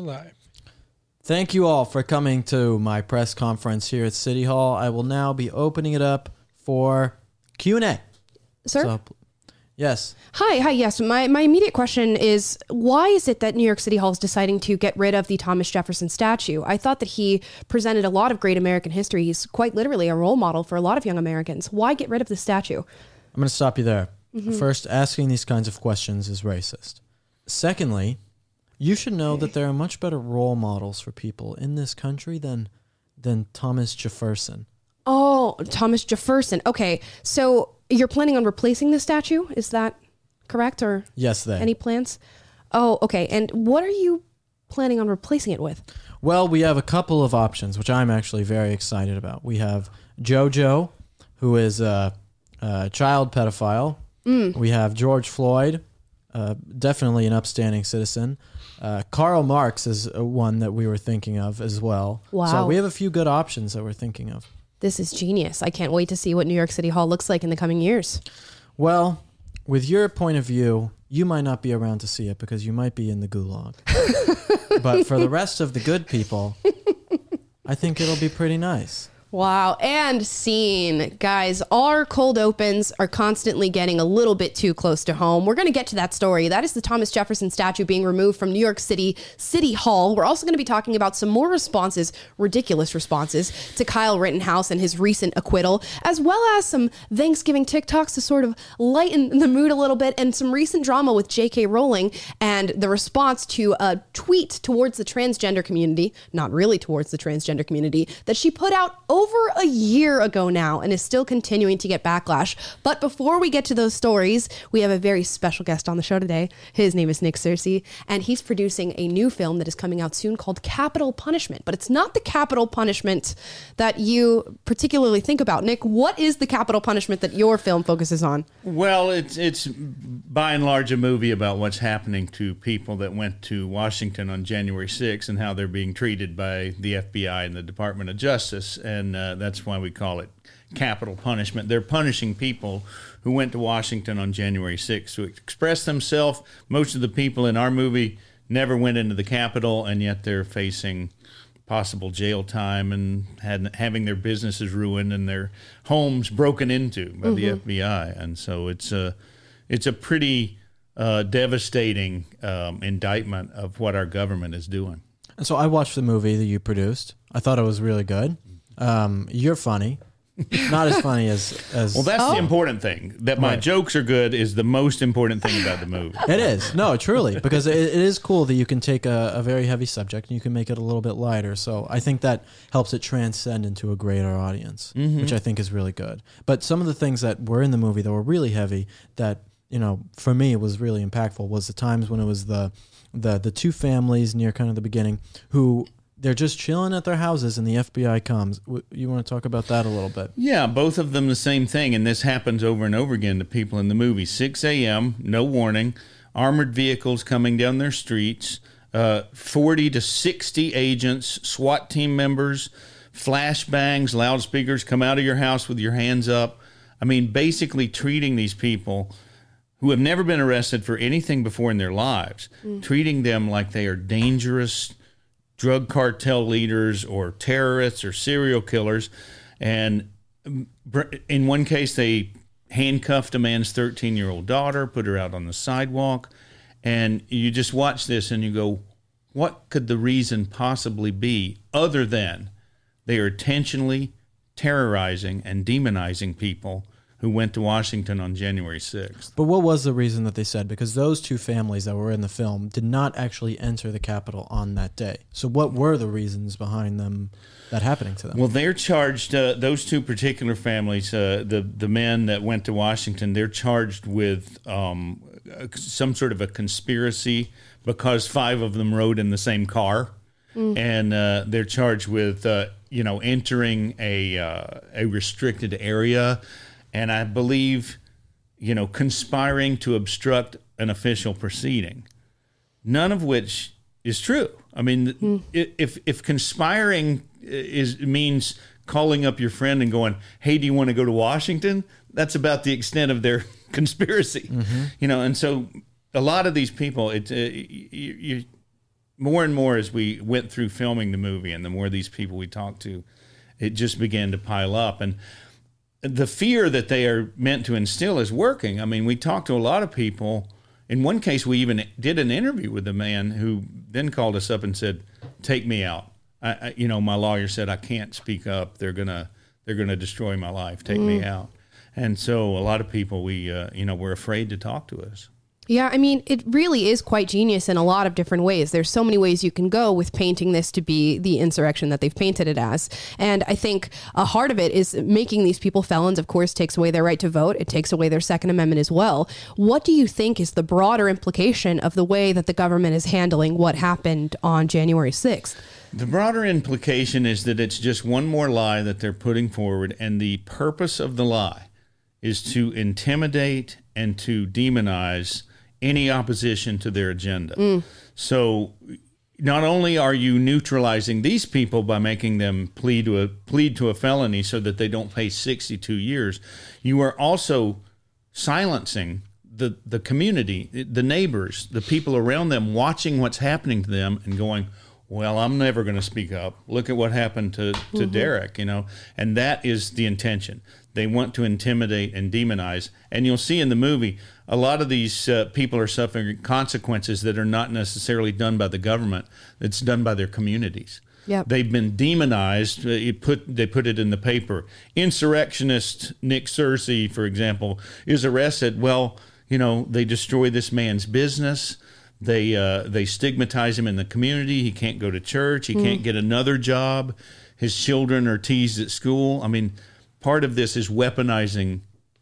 alive. Thank you all for coming to my press conference here at City Hall. I will now be opening it up for Q&A. Sir? So, yes. Hi, yes. My immediate question is, why is it that New York City Hall is deciding to get rid of the Thomas Jefferson statue? I thought that he presented a lot of great American history. He's quite literally a role model for a lot of young Americans. Why get rid of the statue? I'm going to stop you there. First, asking these kinds of questions is racist. Secondly, you should know that there are much better role models for people in this country than Thomas Jefferson. Oh, Thomas Jefferson. Okay, so you're planning on replacing the statue? Is that correct? Or Yes, any plans? Oh, okay. And what are you planning on replacing it with? Well, we have a couple of options, which I'm actually very excited about. We have JoJo, who is a child pedophile. We have George Floyd, definitely an upstanding citizen. Karl Marx is one that we were thinking of as well. Wow. So we have a few good options that we're thinking of. This is genius. I can't wait to see what New York City Hall looks like in the coming years. Well, with your point of view, you might not be around to see it because you might be in the gulag. But for the rest of the good people, I think it'll be pretty nice. Wow. And scene. Guys, our cold opens are constantly getting a little bit too close to home. We're going to get to that story. That is the Thomas Jefferson statue being removed from New York City Hall. We're also going to be talking about some more responses, ridiculous responses, to Kyle Rittenhouse and his recent acquittal, as well as some Thanksgiving TikToks to sort of lighten the mood a little bit, and some recent drama with J.K. Rowling and the response to a tweet towards the transgender community, not really towards the transgender community, that she put out over a year ago now and is still continuing to get backlash. But before we get to those stories, we have a very special guest on the show today. His name is Nick Searcy, and he's producing a new film that is coming out soon called Capital Punishment. But it's not the capital punishment that you particularly think about. Nick, what is the capital punishment that your film focuses on? Well, it's by and large a movie about what's happening to people that went to Washington on January 6th and how they're being treated by the FBI and the Department of Justice. And that's why we call it capital punishment. They're punishing people who went to Washington on January 6th to express themselves. Most of the people in our movie never went into the Capitol, and yet they're facing possible jail time and having their businesses ruined and their homes broken into by the FBI. And so it's a pretty devastating indictment of what our government is doing. And so I watched the movie that you produced. I thought it was really good. You're funny. Not as funny as well, that's the important thing. That my jokes are good is the most important thing about the movie. It is. No, truly. Because it is cool that you can take a very heavy subject and you can make it a little bit lighter. So I think that helps it transcend into a greater audience, which I think is really good. But some of the things that were in the movie that were really heavy that, you know, for me was really impactful was the times when it was the two families near kind of the beginning who they're just chilling at their houses and the FBI comes. You want to talk about that a little bit? Yeah, both of them the same thing, and this happens over and over again to people in the movie. 6 a.m., no warning, armored vehicles coming down their streets, 40 to 60 agents, SWAT team members, flashbangs, loudspeakers, come out of your house with your hands up. I mean, basically treating these people who have never been arrested for anything before in their lives, treating them like they are dangerous drug cartel leaders or terrorists or serial killers. And in one case, they handcuffed a man's 13-year-old daughter, put her out on the sidewalk. And you just watch this and you go, what could the reason possibly be other than they are intentionally terrorizing and demonizing people who went to Washington on January 6th. But what was the reason that they said? Because those two families that were in the film did not actually enter the Capitol on that day. So what were the reasons behind them that happening to them? Well, they're charged, those two particular families, the men that went to Washington, they're charged with some sort of a conspiracy because 5 of them rode in the same car. And they're charged with, entering a restricted area. And I believe, conspiring to obstruct an official proceeding, none of which is true. I mean, if conspiring means calling up your friend and going, hey, do you want to go to Washington? That's about the extent of their conspiracy, And so a lot of these people, more and more as we went through filming the movie, and the more these people we talked to, it just began to pile up. And the fear that they are meant to instill is working. I mean, we talked to a lot of people. In one case, we even did an interview with a man who then called us up and said, "Take me out. My lawyer said I can't speak up. They're gonna destroy my life. Take me out." And so a lot of people were afraid to talk to us. Yeah, I mean, it really is quite genius in a lot of different ways. There's so many ways you can go with painting this to be the insurrection that they've painted it as. And I think a heart of it is making these people felons, of course, takes away their right to vote. It takes away their Second Amendment as well. What do you think is the broader implication of the way that the government is handling what happened on January 6th? The broader implication is that it's just one more lie that they're putting forward, and the purpose of the lie is to intimidate and to demonize any opposition to their agenda. So not only are you neutralizing these people by making them plead to a felony so that they don't face 62 years, you are also silencing the community, the neighbors, the people around them, watching what's happening to them and going, well, I'm never going to speak up. Look at what happened to Derek, and that is the intention. They want to intimidate and demonize. And you'll see in the movie, a lot of these people are suffering consequences that are not necessarily done by the government. It's done by their communities. Yep. They've been demonized. They put it in the paper. Insurrectionist Nick Searcy, for example, is arrested. Well, they destroy this man's business. They stigmatize him in the community. He can't go to church. He can't get another job. His children are teased at school. I mean, part of this is weaponizing,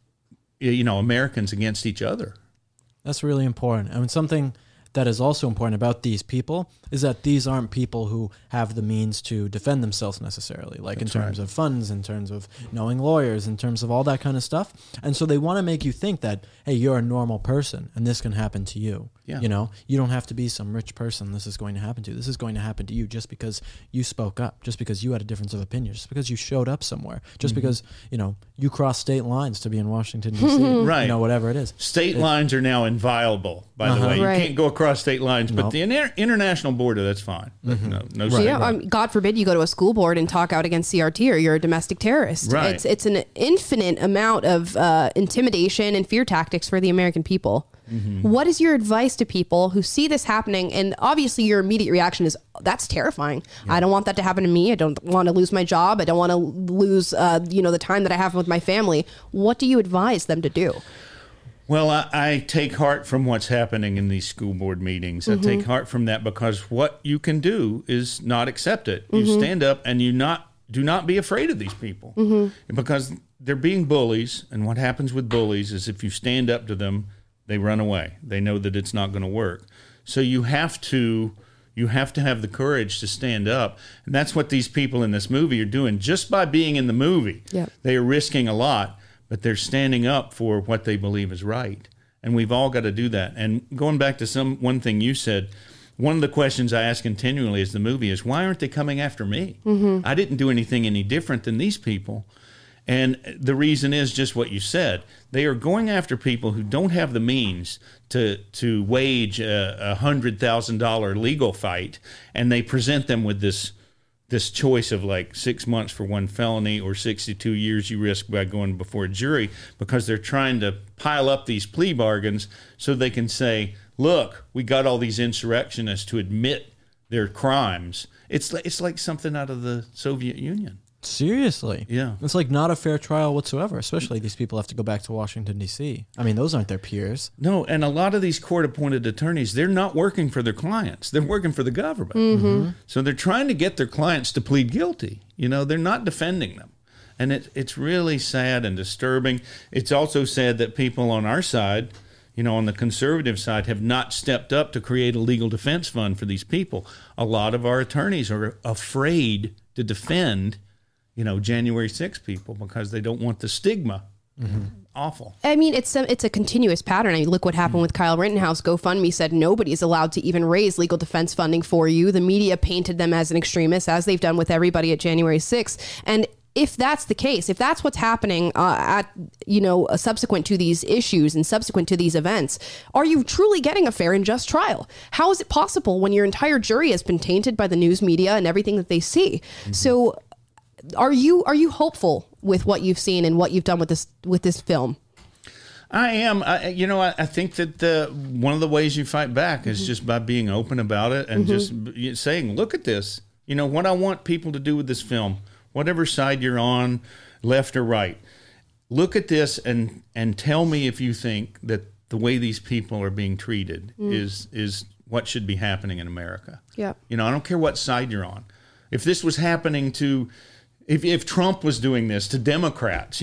Americans against each other. That's really important. I mean, something that is also important about these people is that these aren't people who have the means to defend themselves necessarily, like in terms of funds, in terms of knowing lawyers, in terms of all that kind of stuff. And so they want to make you think that, hey, you're a normal person and this can happen to you. Yeah. You don't have to be some rich person this is going to happen to. This is going to happen to you just because you spoke up, just because you had a difference of opinion, just because you showed up somewhere, just because, you crossed state lines to be in Washington, D.C., right. whatever it is. State lines are now inviolable, by the way. You Right. can't go across state lines, but the international border, that's fine. No state line. God forbid you go to a school board and talk out against CRT or you're a domestic terrorist. Right. It's an infinite amount of intimidation and fear tactics for the American people. What is your advice to people who see this happening? And obviously your immediate reaction is, that's terrifying. I don't want that to happen to me. I don't want to lose my job. I don't want to lose, the time that I have with my family. What do you advise them to do? Well, I take heart from what's happening in these school board meetings. I take heart from that because what you can do is not accept it. You stand up and do not be afraid of these people because they're being bullies. And what happens with bullies is if you stand up to them, they run away. They know that it's not going to work. So you have to have the courage to stand up. And that's what these people in this movie are doing. Just by being in the movie, they are risking a lot, but they're standing up for what they believe is right. And we've all got to do that. And going back to one thing you said, one of the questions I ask continually as the movie is, why aren't they coming after me? I didn't do anything any different than these people. And the reason is just what you said. They are going after people who don't have the means to wage a $100,000 legal fight, and they present them with this choice of like 6 months for one felony or 62 years you risk by going before a jury, because they're trying to pile up these plea bargains so they can say, look, we got all these insurrectionists to admit their crimes. It's like something out of the Soviet Union. Seriously. Yeah. It's like not a fair trial whatsoever, especially these people have to go back to Washington, D.C. I mean, those aren't their peers. No, and a lot of these court-appointed attorneys, they're not working for their clients. They're working for the government. So they're trying to get their clients to plead guilty. They're not defending them. And it's really sad and disturbing. It's also sad that people on our side, on the conservative side, have not stepped up to create a legal defense fund for these people. A lot of our attorneys are afraid to defend January 6 people because they don't want the stigma. Awful. I mean, it's a continuous pattern. I mean, look what happened with Kyle Rittenhouse. GoFundMe said nobody's allowed to even raise legal defense funding for you. The media painted them as an extremist, as they've done with everybody at January 6th. And if that's the case, if that's what's happening subsequent to these issues and subsequent to these events, are you truly getting a fair and just trial? How is it possible when your entire jury has been tainted by the news media and everything that they see? Mm-hmm. So are you hopeful with what you've seen and what you've done with this film? I am. I think that one of the ways you fight back is just by being open about it and just saying, look at this. What I want people to do with this film, whatever side you're on, left or right, look at this and tell me if you think that the way these people are being treated is what should be happening in America. Yeah. I don't care what side you're on. If this was happening to... If Trump was doing this to Democrats,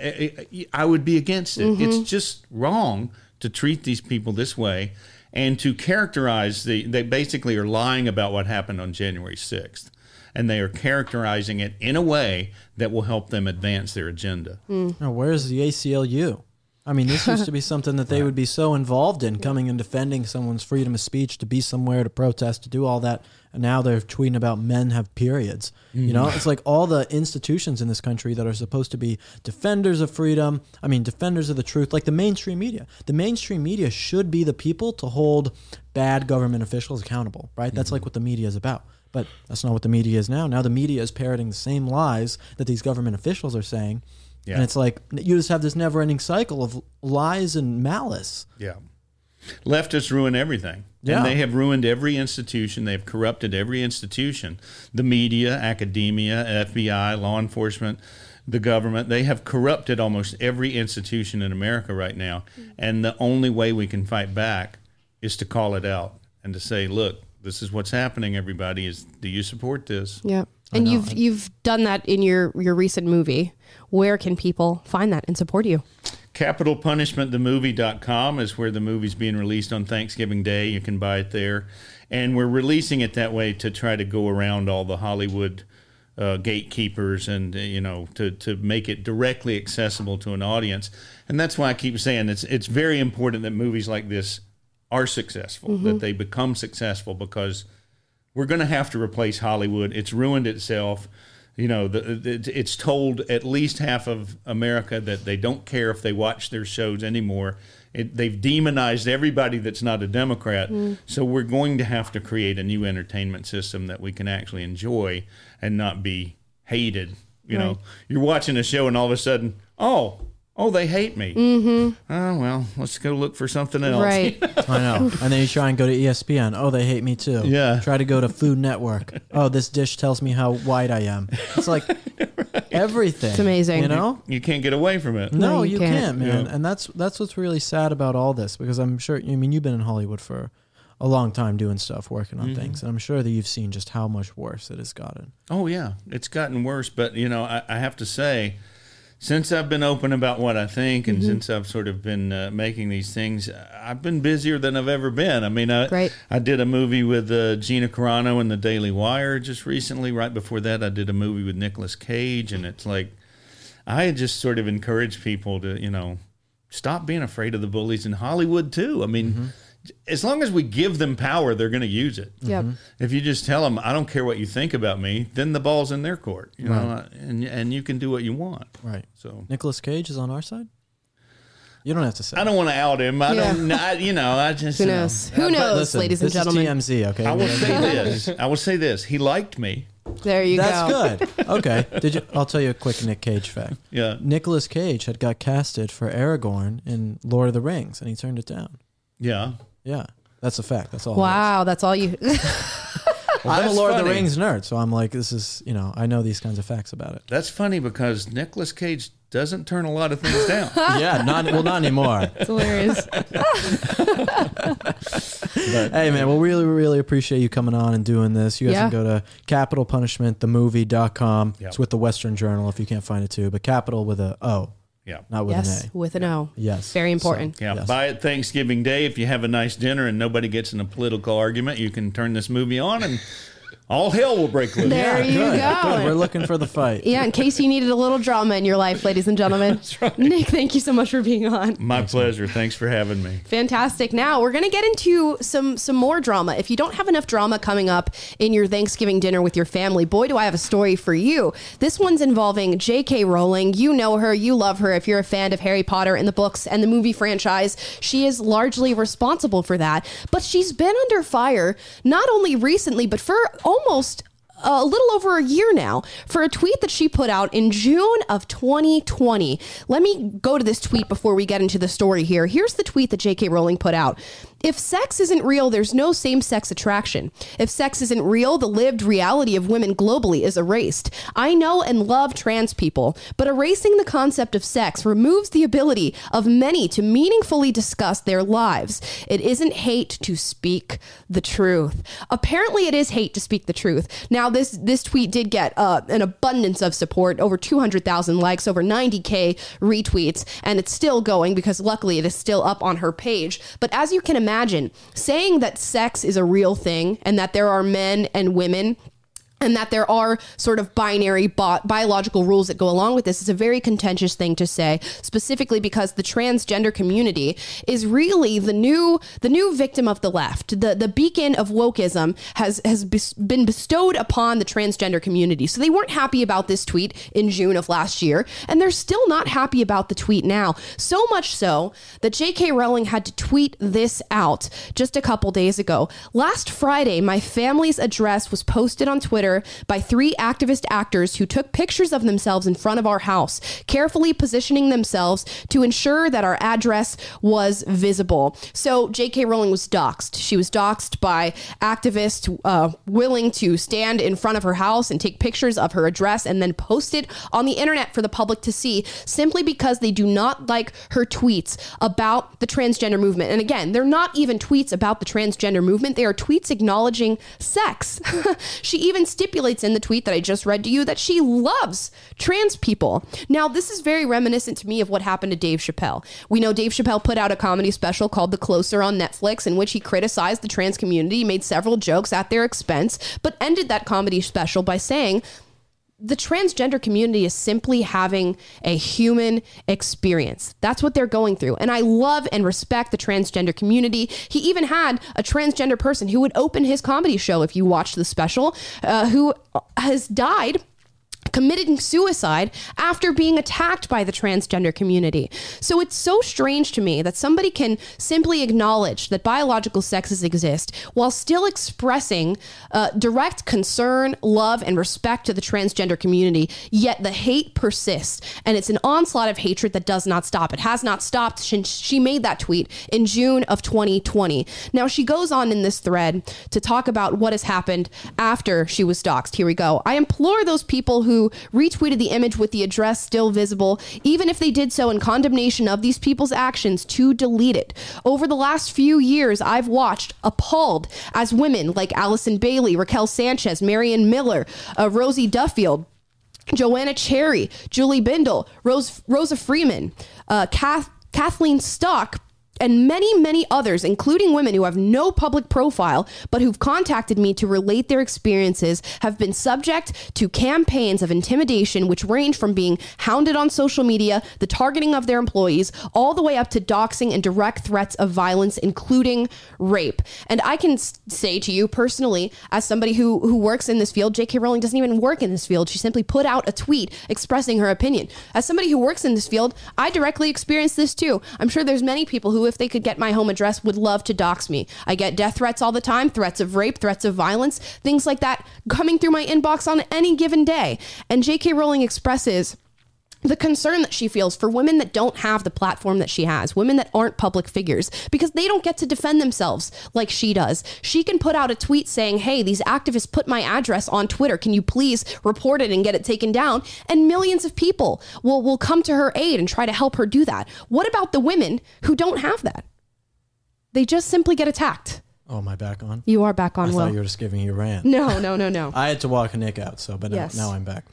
I would be against it. Mm-hmm. It's just wrong to treat these people this way and to characterize they basically are lying about what happened on January 6th. And they are characterizing it in a way that will help them advance their agenda. Now, where's the ACLU? I mean, this used to be something that they would be so involved in, coming and defending someone's freedom of speech, to be somewhere, to protest, to do all that. And now they're tweeting about men have periods. It's like all the institutions in this country that are supposed to be defenders of freedom, defenders of the truth, like the mainstream media. The mainstream media should be the people to hold bad government officials accountable, right? That's like what the media is about. But that's not what the media is now. Now the media is parroting the same lies that these government officials are saying. Yeah. And it's like you just have this never-ending cycle of lies and malice. Yeah. Leftists ruin everything. Yeah. And they have ruined every institution. They've corrupted every institution. The media, academia, FBI, law enforcement, the government. They have corrupted almost every institution in America right now. And the only way we can fight back is to call it out and to say, look, this is what's happening, everybody. Do you support this? Yeah. And you've done that in your recent movie. Where can people find that and support you? CapitalPunishmentTheMovie.com is where the movie's being released on Thanksgiving Day. You can buy it there. And we're releasing it that way to try to go around all the Hollywood gatekeepers and, to make it directly accessible to an audience. And that's why I keep saying it's very important that movies like this are successful, that they become successful, because we're going to have to replace Hollywood. It's ruined itself. It's told at least half of America that they don't care if they watch their shows anymore. They've demonized everybody that's not a Democrat. So we're going to have to create a new entertainment system that we can actually enjoy and not be hated. You're watching a show and all of a sudden, oh, they hate me. Oh, well, let's go look for something else. Right. I know. And then you try and go to ESPN. Oh, they hate me too. Yeah. Try to go to Food Network. Oh, this dish tells me how white I am. It's like everything. It's amazing. You can't get away from it. No, you can't, man. Yeah. And that's what's really sad about all this, because I'm sure, you've been in Hollywood for a long time doing stuff, working on things. And I'm sure that you've seen just how much worse it has gotten. Oh, yeah. It's gotten worse. But, I have to say, since I've been open about what I think and since I've sort of been making these things, I've been busier than I've ever been. I did a movie with Gina Carano in the Daily Wire just recently. Right before that, I did a movie with Nicolas Cage. And it's like, I just sort of encourage people to, stop being afraid of the bullies in Hollywood, too. As long as we give them power, they're going to use it. Yep. If you just tell them, I don't care what you think about me, then the ball's in their court, and you can do what you want. Right. So Nicolas Cage is on our side? You don't have to say. I don't want to out him. I just... Who knows? Who knows, listen, ladies and gentlemen? This is TMZ, okay? I will say this. He liked me. There you That's go. That's good. Okay. I'll tell you a quick Nick Cage fact. Yeah. Nicolas Cage had got casted for Aragorn in Lord of the Rings, and he turned it down. Yeah. Yeah. That's a fact. That's all. Wow, that's all you... I'm a Lord of the Rings nerd, so I'm like, this is, I know these kinds of facts about it. That's funny because Nicolas Cage doesn't turn a lot of things down. Yeah, not anymore. It's hilarious. Hey, man, we'll really, really appreciate you coming on and doing this. You guys can go to CapitalPunishmentTheMovie.com. Yep. It's with the Western Journal if you can't find it too, but capital with a O. Yeah. Not with an A. With an O. Yes. Very important. So, buy it Thanksgiving Day. If you have a nice dinner and nobody gets in a political argument, you can turn this movie on and all hell will break loose. There you Good. go. We're looking for the fight. Yeah, in case you needed a little drama in your life, ladies and gentlemen. That's right. Nick, thank you so much for being on. My pleasure. Thanks for having me. Fantastic. Now we're going to get into some more drama. If you don't have enough drama coming up in your Thanksgiving dinner with your family, boy, do I have a story for you. This one's involving J.K. Rowling. You know her. You love her. If you're a fan of Harry Potter and the books and the movie franchise, she is largely responsible for that. But she's been under fire, not only recently, but for almost a little over a year now, for a tweet that she put out in June of 2020. Let me go to this tweet before we get into the story here. Here's the tweet that J.K. Rowling put out. If sex isn't real, there's no same-sex attraction. If sex isn't real, the lived reality of women globally is erased. I know and love trans people, but erasing the concept of sex removes the ability of many to meaningfully discuss their lives. It isn't hate to speak the truth. Apparently, it is hate to speak the truth. Now, this tweet did get an abundance of support, over 200,000 likes, over 90K retweets, and it's still going because luckily it is still up on her page. But as you can imagine, saying that sex is a real thing and that there are men and women and that there are sort of binary biological rules that go along with this is a very contentious thing to say, specifically because the transgender community is really the new victim of the left. The beacon of wokeism has been bestowed upon the transgender community. So they weren't happy about this tweet in June of last year, and they're still not happy about the tweet now. So much so that J.K. Rowling had to tweet this out just a couple days ago. Last Friday, my family's address was posted on Twitter by 3 activist actors who took pictures of themselves in front of our house, carefully positioning themselves to ensure that our address was visible. So J.K. Rowling was doxxed. She was doxxed by activists willing to stand in front of her house and take pictures of her address and then post it on the internet for the public to see, simply because they do not like her tweets about the transgender movement. And again, they're not even tweets about the transgender movement. They are tweets acknowledging sex. She even stipulates in the tweet that I just read to you that she loves trans people. Now, this is very reminiscent to me of what happened to Dave Chappelle. We know Dave Chappelle put out a comedy special called The Closer on Netflix, in which he criticized the trans community, made several jokes at their expense, but ended that comedy special by saying, the transgender community is simply having a human experience. That's what they're going through. And I love and respect the transgender community. He even had a transgender person who would open his comedy show, if you watch the special, who has died committing suicide after being attacked by the transgender community. So it's so strange to me that somebody can simply acknowledge that biological sexes exist while still expressing direct concern, love, and respect to the transgender community, yet the hate persists. And it's an onslaught of hatred that does not stop. It has not stopped since she made that tweet in June of 2020. Now, she goes on in this thread to talk about what has happened after she was doxxed. Here we go. I implore those people who retweeted the image with the address still visible, even if they did so in condemnation of these people's actions, to delete it. Over the last few years, I've watched appalled as women like Allison Bailey, Raquel Sanchez, Marion Miller, Rosie Duffield, Joanna Cherry, Julie Bindel, Rosa Freeman, Kathleen Stock, and many, many others, including women who have no public profile, but who've contacted me to relate their experiences, have been subject to campaigns of intimidation, which range from being hounded on social media, the targeting of their employees, all the way up to doxing and direct threats of violence, including rape. And I can say to you personally, as somebody who works in this field, J.K. Rowling doesn't even work in this field. She simply put out a tweet expressing her opinion. As somebody who works in this field, I directly experienced this too. I'm sure there's many people who, if they could get my home address, would love to dox me. I get death threats all the time, threats of rape, threats of violence, things like that coming through my inbox on any given day. And J.K. Rowling expresses the concern that she feels for women that don't have the platform that she has, women that aren't public figures, because they don't get to defend themselves like she does. She can put out a tweet saying, hey, these activists put my address on Twitter. Can you please report it and get it taken down? And millions of people will come to her aid and try to help her do that. What about the women who don't have that? They just simply get attacked. Oh, am I back on? You are back on, I Will. thought you were just giving your rant. No. I had to walk Nick out, but Yes. now I'm back.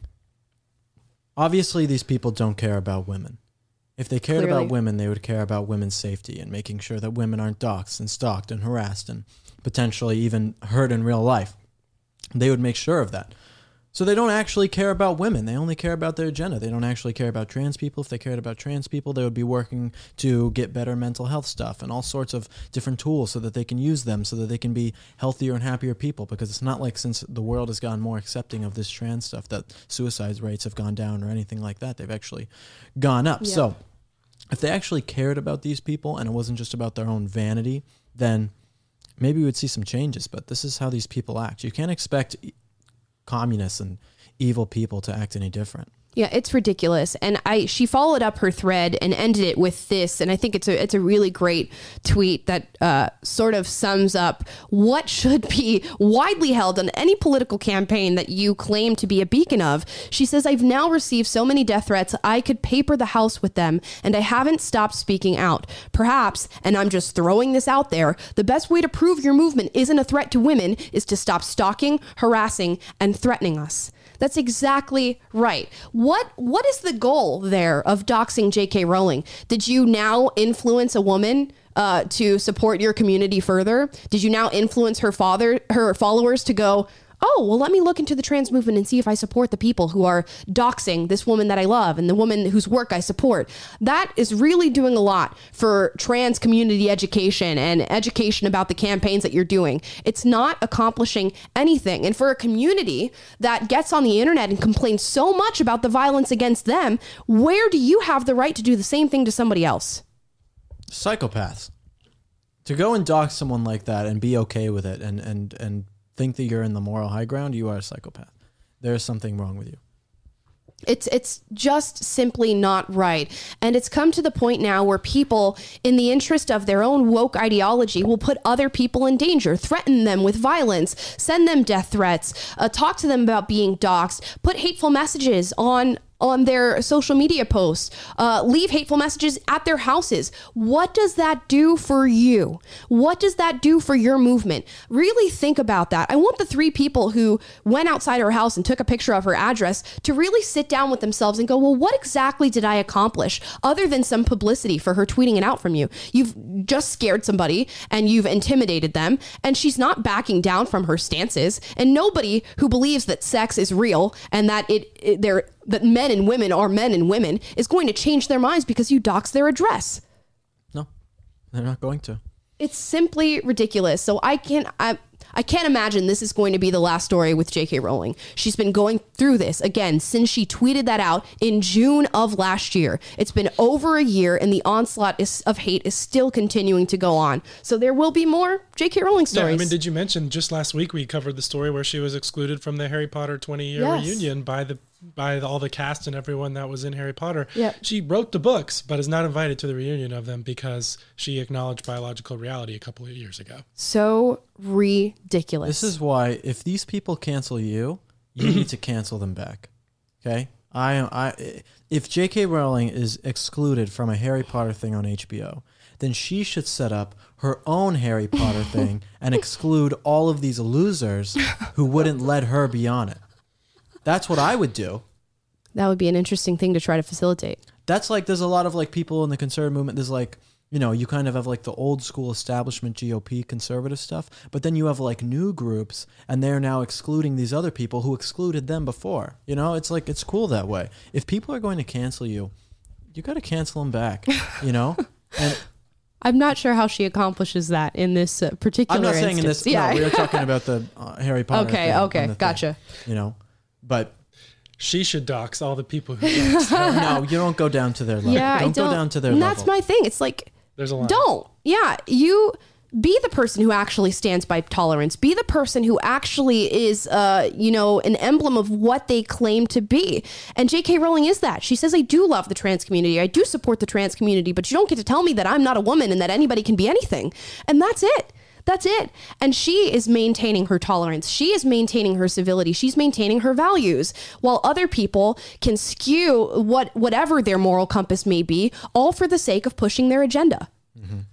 Obviously, these people don't care about women. If they cared Clearly. about women, they would care about women's safety and making sure that women aren't doxxed and stalked and harassed and potentially even hurt in real life. They would make sure of that. So they don't actually care about women. They only care about their agenda. They don't actually care about trans people. If they cared about trans people, they would be working to get better mental health stuff and all sorts of different tools so that they can use them so that they can be healthier and happier people. Because it's not like since the world has gotten more accepting of this trans stuff that suicide rates have gone down or anything like that. They've actually gone up. Yeah. So if they actually cared about these people and it wasn't just about their own vanity, then maybe we would see some changes. But this is how these people act. You can't expect communists and evil people to act any different. Yeah, it's ridiculous. And she followed up her thread and ended it with this. And I think it's a really great tweet that sort of sums up what should be widely held on any political campaign that you claim to be a beacon of. She says, I've now received so many death threats, I could paper the house with them, and I haven't stopped speaking out. Perhaps, and I'm just throwing this out there, the best way to prove your movement isn't a threat to women is to stop stalking, harassing, and threatening us. That's exactly right. What is the goal there of doxing J.K. Rowling? Did you now influence a woman to support your community further? Did you now influence her followers to go, oh, well, let me look into the trans movement and see if I support the people who are doxing this woman that I love and the woman whose work I support? That is really doing a lot for trans community education and education about the campaigns that you're doing. It's not accomplishing anything. And for a community that gets on the internet and complains so much about the violence against them, where do you have the right to do the same thing to somebody else? Psychopaths. To go and dox someone like that and be okay with it and think that you're in the moral high ground, you are a psychopath. There's something wrong with you. It's just simply not right. And it's come to the point now where people, in the interest of their own woke ideology, will put other people in danger, threaten them with violence, send them death threats, talk to them about being doxxed, put hateful messages on their social media posts, leave hateful messages at their houses. What does that do for you? What does that do for your movement? Really think about that. I want the 3 people who went outside her house and took a picture of her address to really sit down with themselves and go, well, what exactly did I accomplish other than some publicity for her tweeting it out from you? You've just scared somebody and you've intimidated them, and she's not backing down from her stances. And nobody who believes that sex is real and that that men and women are men and women is going to change their minds because you dox their address. No, they're not going to. It's simply ridiculous. So I can't imagine this is going to be the last story with J.K. Rowling. She's been going through this, again, since she tweeted that out in June of last year. It's been over a year, and the onslaught of hate is still continuing to go on. So there will be more J.K. Rowling stories. Yeah, I mean, did you mention just last week we covered the story where she was excluded from the Harry Potter 20-year reunion by all the cast and everyone that was in Harry Potter. Yep. She wrote the books, but is not invited to the reunion of them because she acknowledged biological reality a couple of years ago. So ridiculous. This is why if these people cancel you, you need to cancel them back. Okay? If J.K. Rowling is excluded from a Harry Potter thing on HBO, then she should set up her own Harry Potter thing and exclude all of these losers who wouldn't let her be on it. That's what I would do. That would be an interesting thing to try to facilitate. That's like, there's a lot of like people in the conservative movement. There's like, you know, you kind of have like the old school establishment GOP conservative stuff, but then you have like new groups and they're now excluding these other people who excluded them before. You know, it's like, it's cool that way. If people are going to cancel you, you got to cancel them back, you know? And I'm not sure how she accomplishes that in this particular I'm not instance. saying in this, Yeah. no, we were talking about the Harry Potter thing Okay, on the gotcha. thing, you know, but She should dox all the people who dox her. no, you don't go down to their level. Yeah, Don't go down to their and level. that's my thing. It's like, There's a line. don't. Yeah, you be the person who actually stands by tolerance. Be the person who actually is, an emblem of what they claim to be. And J.K. Rowling is that. She says, I do love the trans community. I do support the trans community, but you don't get to tell me that I'm not a woman and that anybody can be anything. And that's it. That's it. And she is maintaining her tolerance. She is maintaining her civility. She's maintaining her values, while other people can skew whatever their moral compass may be, all for the sake of pushing their agenda. Mm-hmm.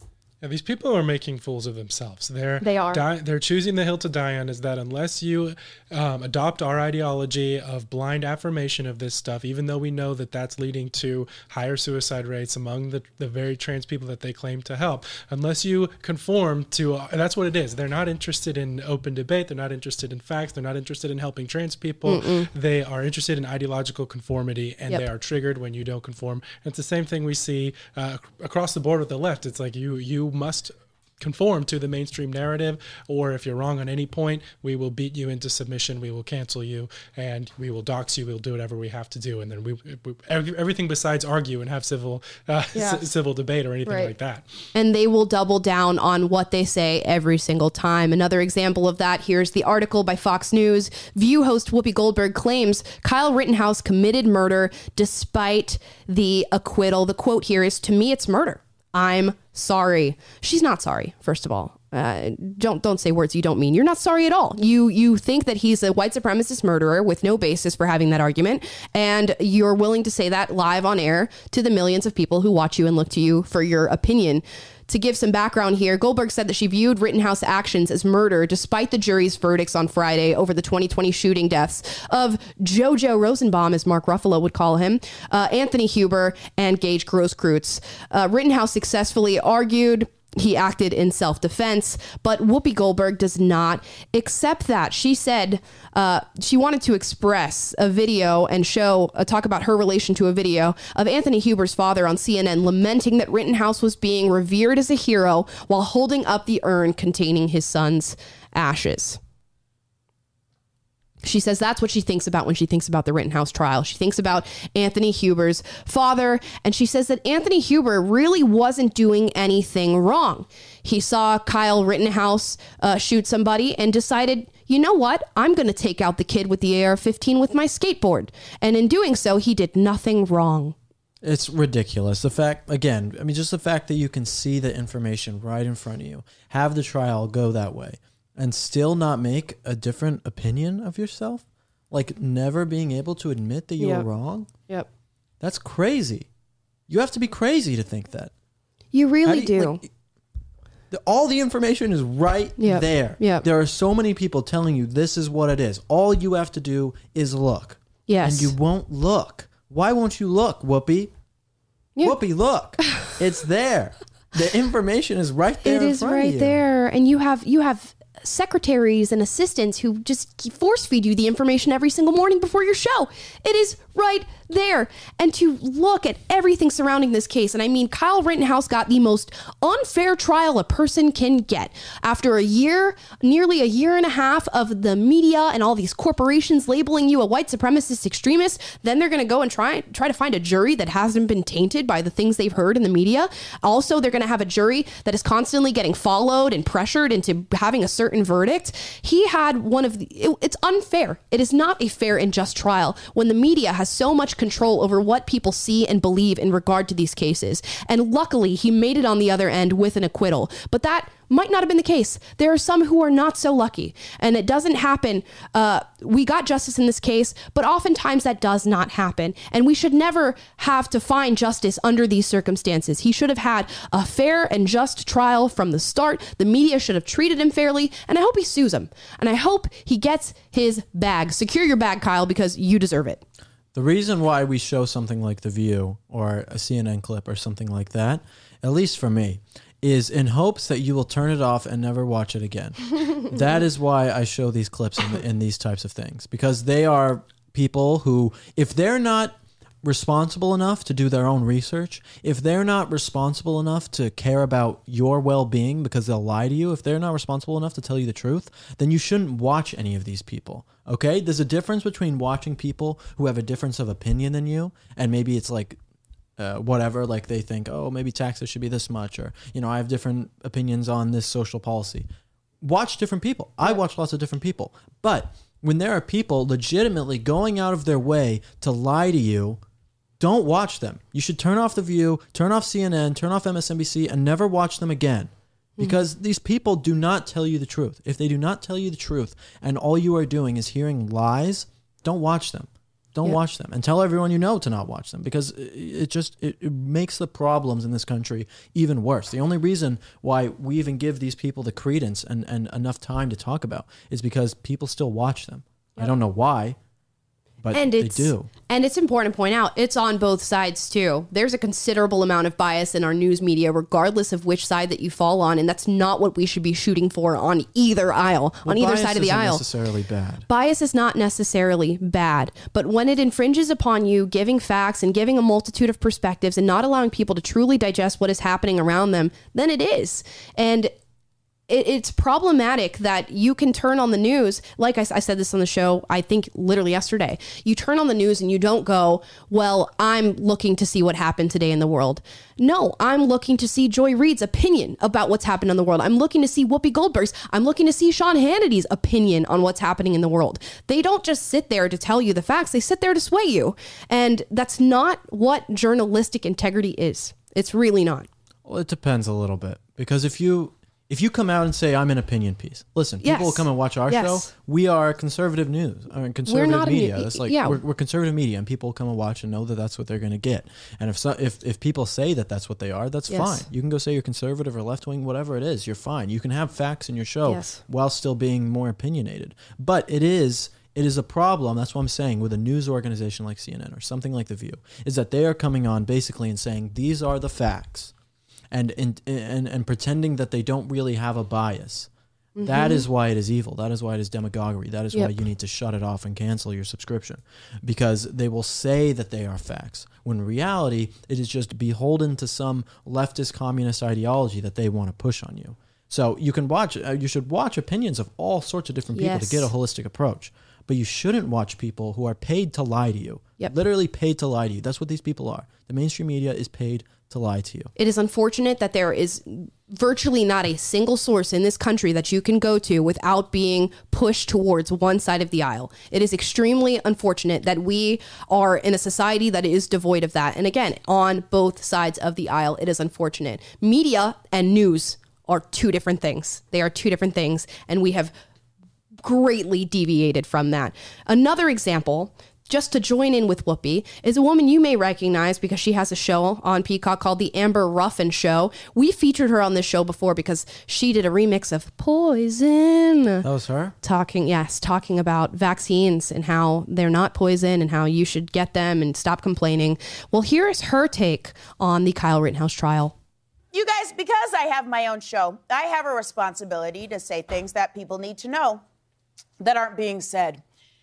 Yeah, these people are making fools of themselves. They are. They're choosing the hill to die on, is that unless you adopt our ideology of blind affirmation of this stuff, even though we know that that's leading to higher suicide rates among the very trans people that they claim to help, unless you conform to, that's what it is. They're not interested in open debate. They're not interested in facts. They're not interested in helping trans people. They are interested in ideological conformity, and they are triggered when you don't conform. And it's the same thing we see across the board with the left. It's like you must conform to the mainstream narrative, or if you're wrong on any point, we will beat you into submission, we will cancel you, and we will dox you, we'll do whatever we have to do, and then we everything besides argue and have civil debate or anything like that. And they will double down on what they say every single time. Another example of that, here's the article by Fox News. View host Whoopi Goldberg claims Kyle Rittenhouse committed murder despite the acquittal. The quote here is, "To me, it's murder. I'm sorry." She's not sorry, first of all. Don't say words you don't mean. You're not sorry at all. You think that he's a white supremacist murderer with no basis for having that argument, and you're willing to say that live on air to the millions of people who watch you and look to you for your opinion. To give some background here, Goldberg said that she viewed Rittenhouse actions as murder despite the jury's verdicts on Friday over the 2020 shooting deaths of JoJo Rosenbaum, as Mark Ruffalo would call him, Anthony Huber, and Gage Grosskreutz. Rittenhouse successfully argued he acted in self-defense, but Whoopi Goldberg does not accept that. She said she wanted to express a video and talk about her relation to a video of Anthony Huber's father on CNN lamenting that Rittenhouse was being revered as a hero while holding up the urn containing his son's ashes. She says that's what she thinks about when she thinks about the Rittenhouse trial. She thinks about Anthony Huber's father, and she says that Anthony Huber really wasn't doing anything wrong. He saw Kyle Rittenhouse shoot somebody and decided, you know what? I'm going to take out the kid with the AR-15 with my skateboard. And in doing so, he did nothing wrong. It's ridiculous. The fact, again, I mean, just the fact that you can see the information right in front of you, have the trial go that way, and still not make a different opinion of yourself? Like never being able to admit that you were wrong? Yep. That's crazy. You have to be crazy to think that. You really do. Like, all the information is right there. Yep. There are so many people telling you this is what it is. All you have to do is look. Yes. And you won't look. Why won't you look, Whoopi? Yeah. Whoopi, look. It's there. The information is right there. It is right there. And you have secretaries and assistants who just force feed you the information every single morning before your show. It is right there. And to look at everything surrounding this case, and I mean, Kyle Rittenhouse got the most unfair trial a person can get. After nearly a year and a half of the media and all these corporations labeling you a white supremacist extremist, then they're going to go and try to find a jury that hasn't been tainted by the things they've heard in the media. Also, they're going to have a jury that is constantly getting followed and pressured into having a certain verdict. He had it's unfair. It is not a fair and just trial when the media has so much control over what people see and believe in regard to these cases. And luckily, he made it on the other end with an acquittal. But that might not have been the case. There are some who are not so lucky, and it doesn't happen. We got justice in this case, but oftentimes that does not happen. And we should never have to find justice under these circumstances. He should have had a fair and just trial from the start. The media should have treated him fairly, and I hope he sues him. And I hope he gets his bag. Secure your bag, Kyle, because you deserve it. The reason why we show something like The View or a CNN clip or something like that, at least for me, is in hopes that you will turn it off and never watch it again. That is why I show these clips in these types of things, because they are people who, if they're not responsible enough to do their own research, if they're not responsible enough to care about your well-being because they'll lie to you, if they're not responsible enough to tell you the truth, then you shouldn't watch any of these people. Okay? There's a difference between watching people who have a difference of opinion than you, and maybe it's like whatever, like they think, oh, maybe taxes should be this much, or, you know, I have different opinions on this social policy. Watch different people. I watch lots of different people. But when there are people legitimately going out of their way to lie to you, don't watch them. You should turn off The View, turn off CNN, turn off MSNBC, and never watch them again. Because these people do not tell you the truth. If they do not tell you the truth and all you are doing is hearing lies, don't watch them. Don't watch them, and tell everyone you know to not watch them, because it makes the problems in this country even worse. The only reason why we even give these people the credence and enough time to talk about is because people still watch them. I don't know why, but they do. And it's important to point out, it's on both sides too. There's a considerable amount of bias in our news media, regardless of which side that you fall on, and that's not what we should be shooting for on either aisle, on either side of the aisle. Necessarily bad. Bias is not necessarily bad, but when it infringes upon you giving facts and giving a multitude of perspectives and not allowing people to truly digest what is happening around them, then it is. And it's problematic that you can turn on the news. Like I said this on the show, I think literally yesterday, you turn on the news and you don't go, well, I'm looking to see what happened today in the world. No, I'm looking to see Joy Reid's opinion about what's happened in the world. I'm looking to see Whoopi Goldberg's. I'm looking to see Sean Hannity's opinion on what's happening in the world. They don't just sit there to tell you the facts. They sit there to sway you. And that's not what journalistic integrity is. It's really not. Well, it depends a little bit, because if you come out and say, I'm an opinion piece, listen, people will come and watch our show. We are conservative news, conservative media. That's like, we're conservative media, and people come and watch and know that that's what they're going to get. And if people say that that's what they are, that's fine. You can go say you're conservative or left wing, whatever it is, you're fine. You can have facts in your show while still being more opinionated. But it is a problem. That's what I'm saying with a news organization like CNN or something like The View, is that they are coming on basically and saying, these are the facts. And pretending that they don't really have a bias. Mm-hmm. That is why it is evil. That is why it is demagoguery. That is why you need to shut it off and cancel your subscription, because they will say that they are facts, when in reality it is just beholden to some leftist communist ideology that they want to push on you. So you should watch opinions of all sorts of different people to get a holistic approach. But you shouldn't watch people who are paid to lie to you. Literally paid to lie to you. That's what these people are. The mainstream media is paid to lie to you. It is unfortunate that there is virtually not a single source in this country that you can go to without being pushed towards one side of the aisle. It is extremely unfortunate that we are in a society that is devoid of that. And again, on both sides of the aisle, it is unfortunate. Media and news are two different things. They are two different things, and we have greatly deviated from that. Another example, just to join in with Whoopi, is a woman you may recognize because she has a show on Peacock called The Amber Ruffin Show. We featured her on this show before because she did a remix of Poison. That was her? Talking about vaccines and how they're not poison and how you should get them and stop complaining. Well, here's her take on the Kyle Rittenhouse trial. You guys, because I have my own show, I have a responsibility to say things that people need to know that aren't being said.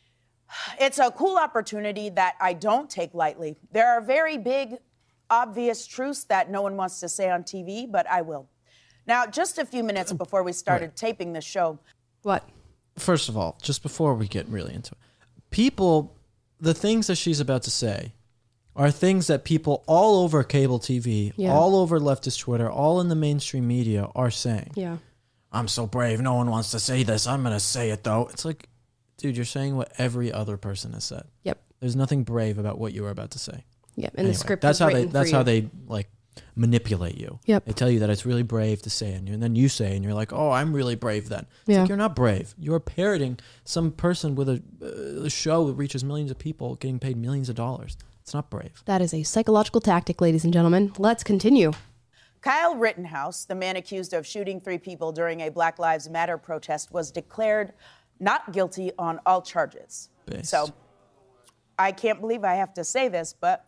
It's a cool opportunity that I don't take lightly. There are very big, obvious truths that no one wants to say on TV, but I will. Now, just a few minutes before we started taping this show. What? First of all, just before we get really into it, the things that she's about to say are things that people all over cable TV, all over leftist Twitter, all in the mainstream media are saying. Yeah. I'm so brave. No one wants to say this. I'm going to say it, though. It's like, dude, you're saying what every other person has said. Yep. There's nothing brave about what you were about to say. Yep. And the script that's is how they like manipulate you. Yep. They tell you that it's really brave to say it, and then you say, and you're like, oh, I'm really brave then. It's like, you're not brave. You're parroting some person with a show that reaches millions of people getting paid millions of dollars. It's not brave. That is a psychological tactic, ladies and gentlemen. Let's continue. Kyle Rittenhouse, the man accused of shooting 3 people during a Black Lives Matter protest, was declared not guilty on all charges. Based. So I can't believe I have to say this, but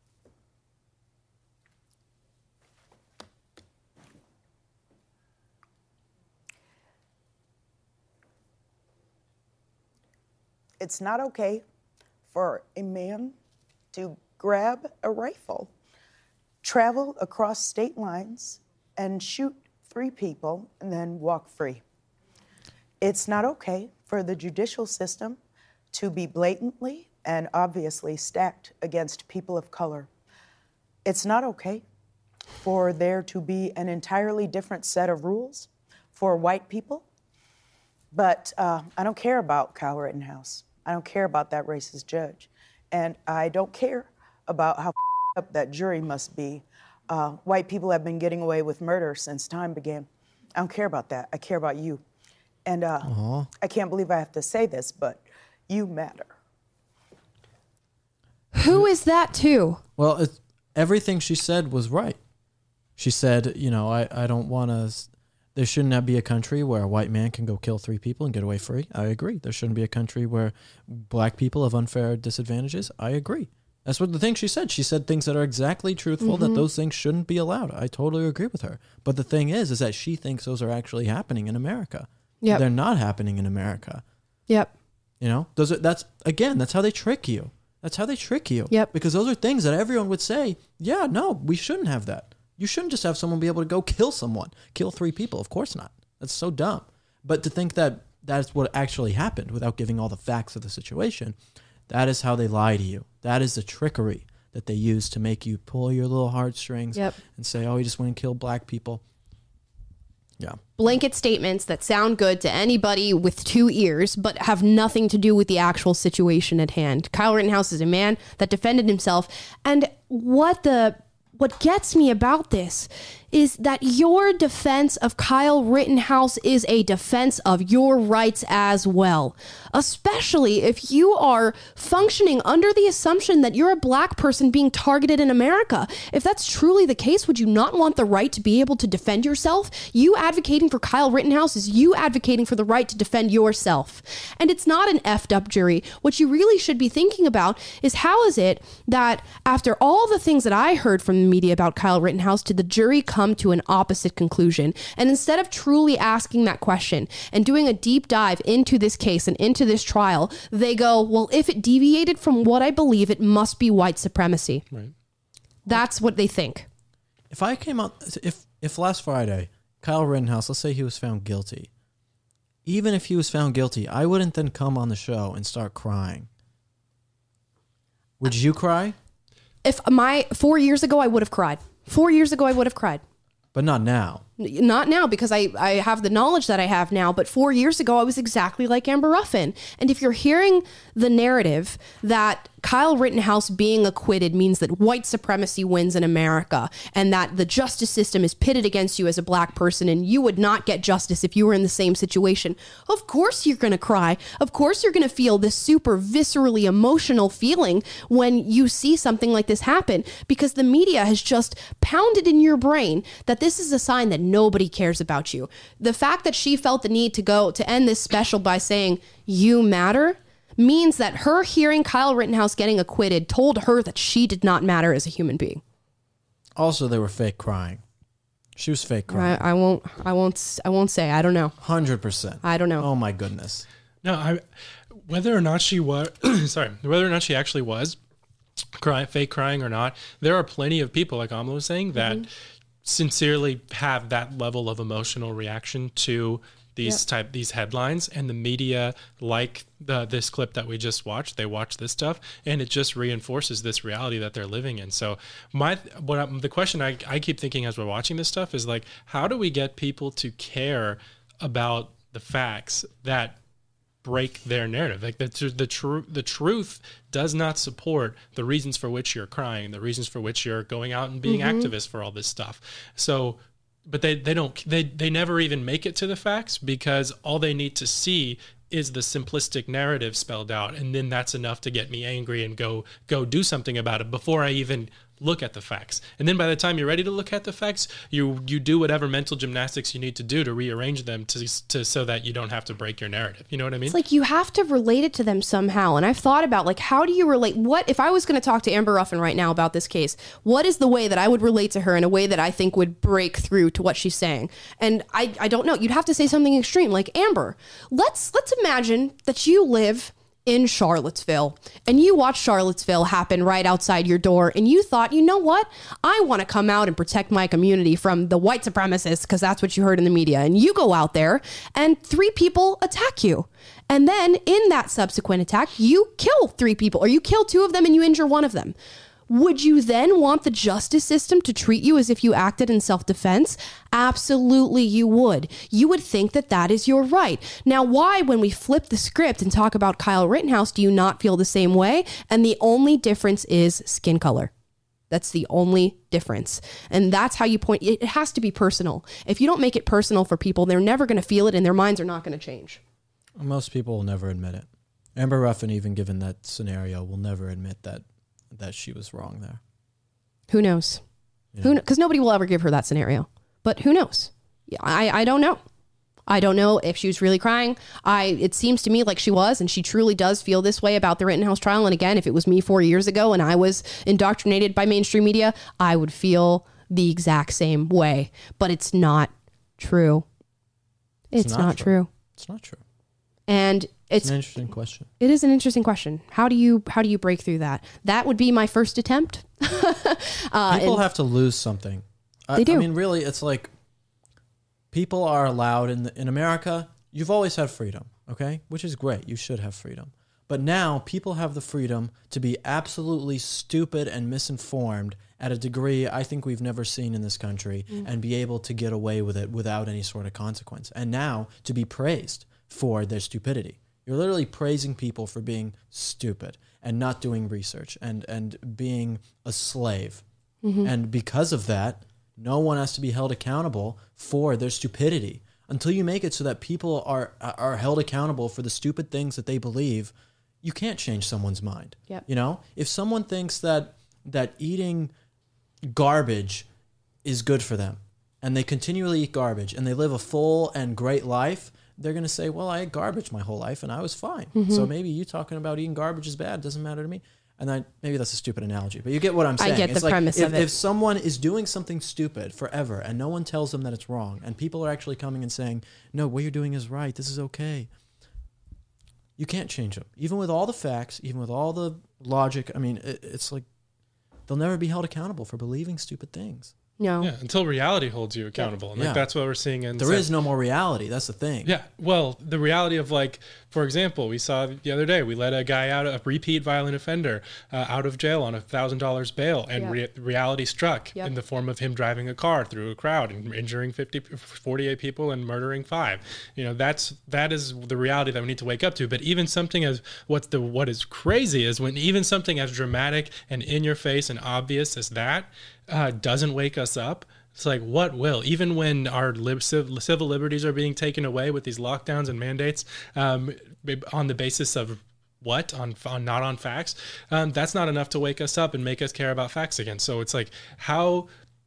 it's not okay for a man to grab a rifle, travel across state lines, and shoot 3 people and then walk free. It's not okay for the judicial system to be blatantly and obviously stacked against people of color. It's not okay for there to be an entirely different set of rules for white people. But I don't care about Kyle Rittenhouse. I don't care about that racist judge. And I don't care about how up that jury must be. White people have been getting away with murder since time began. I don't care about that. I care about you. And I can't believe I have to say this, but you matter. Who is that to? Well, everything she said was right. She said, I don't want to. There shouldn't be a country where a white man can go kill 3 people and get away free. I agree. There shouldn't be a country where black people have unfair disadvantages. I agree. That's what the thing she said. She said things that are exactly truthful, that those things shouldn't be allowed. I totally agree with her. But the thing is that she thinks those are actually happening in America. Yep. They're not happening in America. Yep. That's how they trick you. That's how they trick you. Yep. Because those are things that everyone would say, yeah, no, we shouldn't have that. You shouldn't just have someone be able to go kill someone, kill 3 people. Of course not. That's so dumb. But to think that that's what actually happened without giving all the facts of the situation, that is how they lie to you. That is the trickery that they use to make you pull your little heartstrings and say, oh, he just went and killed black people. Yeah. Blanket statements that sound good to anybody with 2 ears, but have nothing to do with the actual situation at hand. Kyle Rittenhouse is a man that defended himself. And what gets me about this is that your defense of Kyle Rittenhouse is a defense of your rights as well, especially if you are functioning under the assumption that you're a black person being targeted in America. If that's truly the case, would you not want the right to be able to defend yourself? You advocating for Kyle Rittenhouse is you advocating for the right to defend yourself. And it's not an effed up jury. What you really should be thinking about is how is it that after all the things that I heard from the media about Kyle Rittenhouse, did the jury come to an opposite conclusion? And instead of truly asking that question and doing a deep dive into this case and into this trial, they go, well, if it deviated from what I believe, it must be white supremacy. Right. That's what they think. If I came out, if last Friday, Kyle Rittenhouse, let's say he was found guilty, even if he was found guilty, I wouldn't then come on the show and start crying. Would you cry? If 4 years ago, I would have cried. 4 years ago, I would have cried. But not now. Not now, because I have the knowledge that I have now. But 4 years ago, I was exactly like Amber Ruffin. And if you're hearing the narrative that Kyle Rittenhouse being acquitted means that white supremacy wins in America and that the justice system is pitted against you as a black person and you would not get justice if you were in the same situation, of course you're going to cry. Of course you're going to feel this super viscerally emotional feeling when you see something like this happen, because the media has just pounded in your brain that this is a sign that nobody cares about you. The fact that she felt the need to end this special by saying, "You matter," means that her hearing Kyle Rittenhouse getting acquitted told her that she did not matter as a human being. Also, they were fake crying. She was fake crying. I won't say. I don't know. 100%. I don't know. Oh my goodness. No, whether or not she was, whether or not she actually was fake crying or not, there are plenty of people, like Amala was saying, that sincerely have that level of emotional reaction to these headlines, and the media, like this clip that we just watched, they watch this stuff and it just reinforces this reality that they're living in. So the question I keep thinking as we're watching this stuff is like, how do we get people to care about the facts that break their narrative? Like the truth does not support the reasons for which you're crying, the reasons for which you're going out and being activists for all this stuff. So but they never even make it to the facts, because all they need to see is the simplistic narrative spelled out, and then that's enough to get me angry and go do something about it before I even look at the facts. And then by the time you're ready to look at the facts, you do whatever mental gymnastics you need to do to rearrange them to so that you don't have to break your narrative. You know what I mean? It's like you have to relate it to them somehow. And I've thought about, like, how do you relate? What if I was going to talk to Amber Ruffin right now about this case? What is the way that I would relate to her in a way that I think would break through to what she's saying? And I don't know. You'd have to say something extreme, like, Amber, let's imagine that you live in Charlottesville and you watch Charlottesville happen right outside your door, and you thought, you know what? I want to come out and protect my community from the white supremacists, because that's what you heard in the media. And you go out there and 3 people attack you. And then in that subsequent attack, you kill 3 people, or you kill 2 of them and you injure 1 of them. Would you then want the justice system to treat you as if you acted in self-defense? Absolutely, you would. You would think that that is your right. Now, why, when we flip the script and talk about Kyle Rittenhouse, do you not feel the same way? And the only difference is skin color. That's the only difference. And that's how you point. It has to be personal. If you don't make it personal for people, they're never going to feel it, and their minds are not going to change. Most people will never admit it. Amber Ruffin, even given that scenario, will never admit that that she was wrong there. Who knows? Because nobody will ever give her that scenario. But who knows? I don't know. I don't know if she was really crying. It seems to me like she was, and she truly does feel this way about the Rittenhouse trial. And again, if it was me 4 years ago and I was indoctrinated by mainstream media, I would feel the exact same way. But it's not true. It's not true. It's not true. And it's an interesting question. It is an interesting question. How do you break through that? That would be my first attempt. People have to lose something. They do. I mean, really, it's like people are allowed in America. You've always had freedom, okay? Which is great. You should have freedom. But now people have the freedom to be absolutely stupid and misinformed at a degree I think we've never seen in this country and be able to get away with it without any sort of consequence. And now to be praised for their stupidity. You're literally praising people for being stupid and not doing research and being a slave. And because of that, no one has to be held accountable for their stupidity. Until you make it so that people are held accountable for the stupid things that they believe, you can't change someone's mind. Yep. You know, if someone thinks that eating garbage is good for them and they continually eat garbage and they live a full and great life, they're going to say, well, I ate garbage my whole life and I was fine. So maybe you talking about eating garbage is bad. Doesn't matter to me. And maybe that's a stupid analogy, but you get what I'm saying. I get it's the like premise of it. If someone is doing something stupid forever and no one tells them that it's wrong and people are actually coming and saying, no, what you're doing is right. This is okay. You can't change them. Even with all the facts, even with all the logic, I mean, it's like they'll never be held accountable for believing stupid things. No. Yeah, until reality holds you accountable. And like, that's what we're seeing. There is no more reality. That's the thing. Yeah. Well, the reality of, like, for example, we saw the other day, we let a guy out, a repeat violent offender, out of jail on $1,000 bail. And reality struck in the form of him driving a car through a crowd and injuring 48 people and murdering 5. You know, that is the reality that we need to wake up to. But even something as what is crazy is when even something as dramatic and in your face and obvious as that doesn't wake us up. It's like, what will? Even when our civil liberties are being taken away with these lockdowns and mandates on the basis of what? Not on facts. That's not enough to wake us up and make us care about facts again. So it's like, how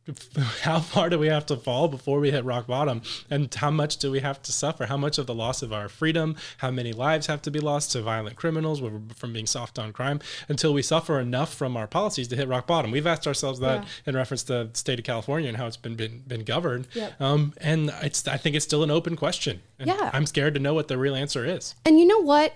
far do we have to fall before we hit rock bottom? And how much do we have to suffer? How much of the loss of our freedom? How many lives have to be lost to violent criminals from being soft on crime until we suffer enough from our policies to hit rock bottom? We've asked ourselves that in reference to the state of California and how it's been governed. Yep. And I think it's still an open question. And I'm scared to know what the real answer is. And you know what?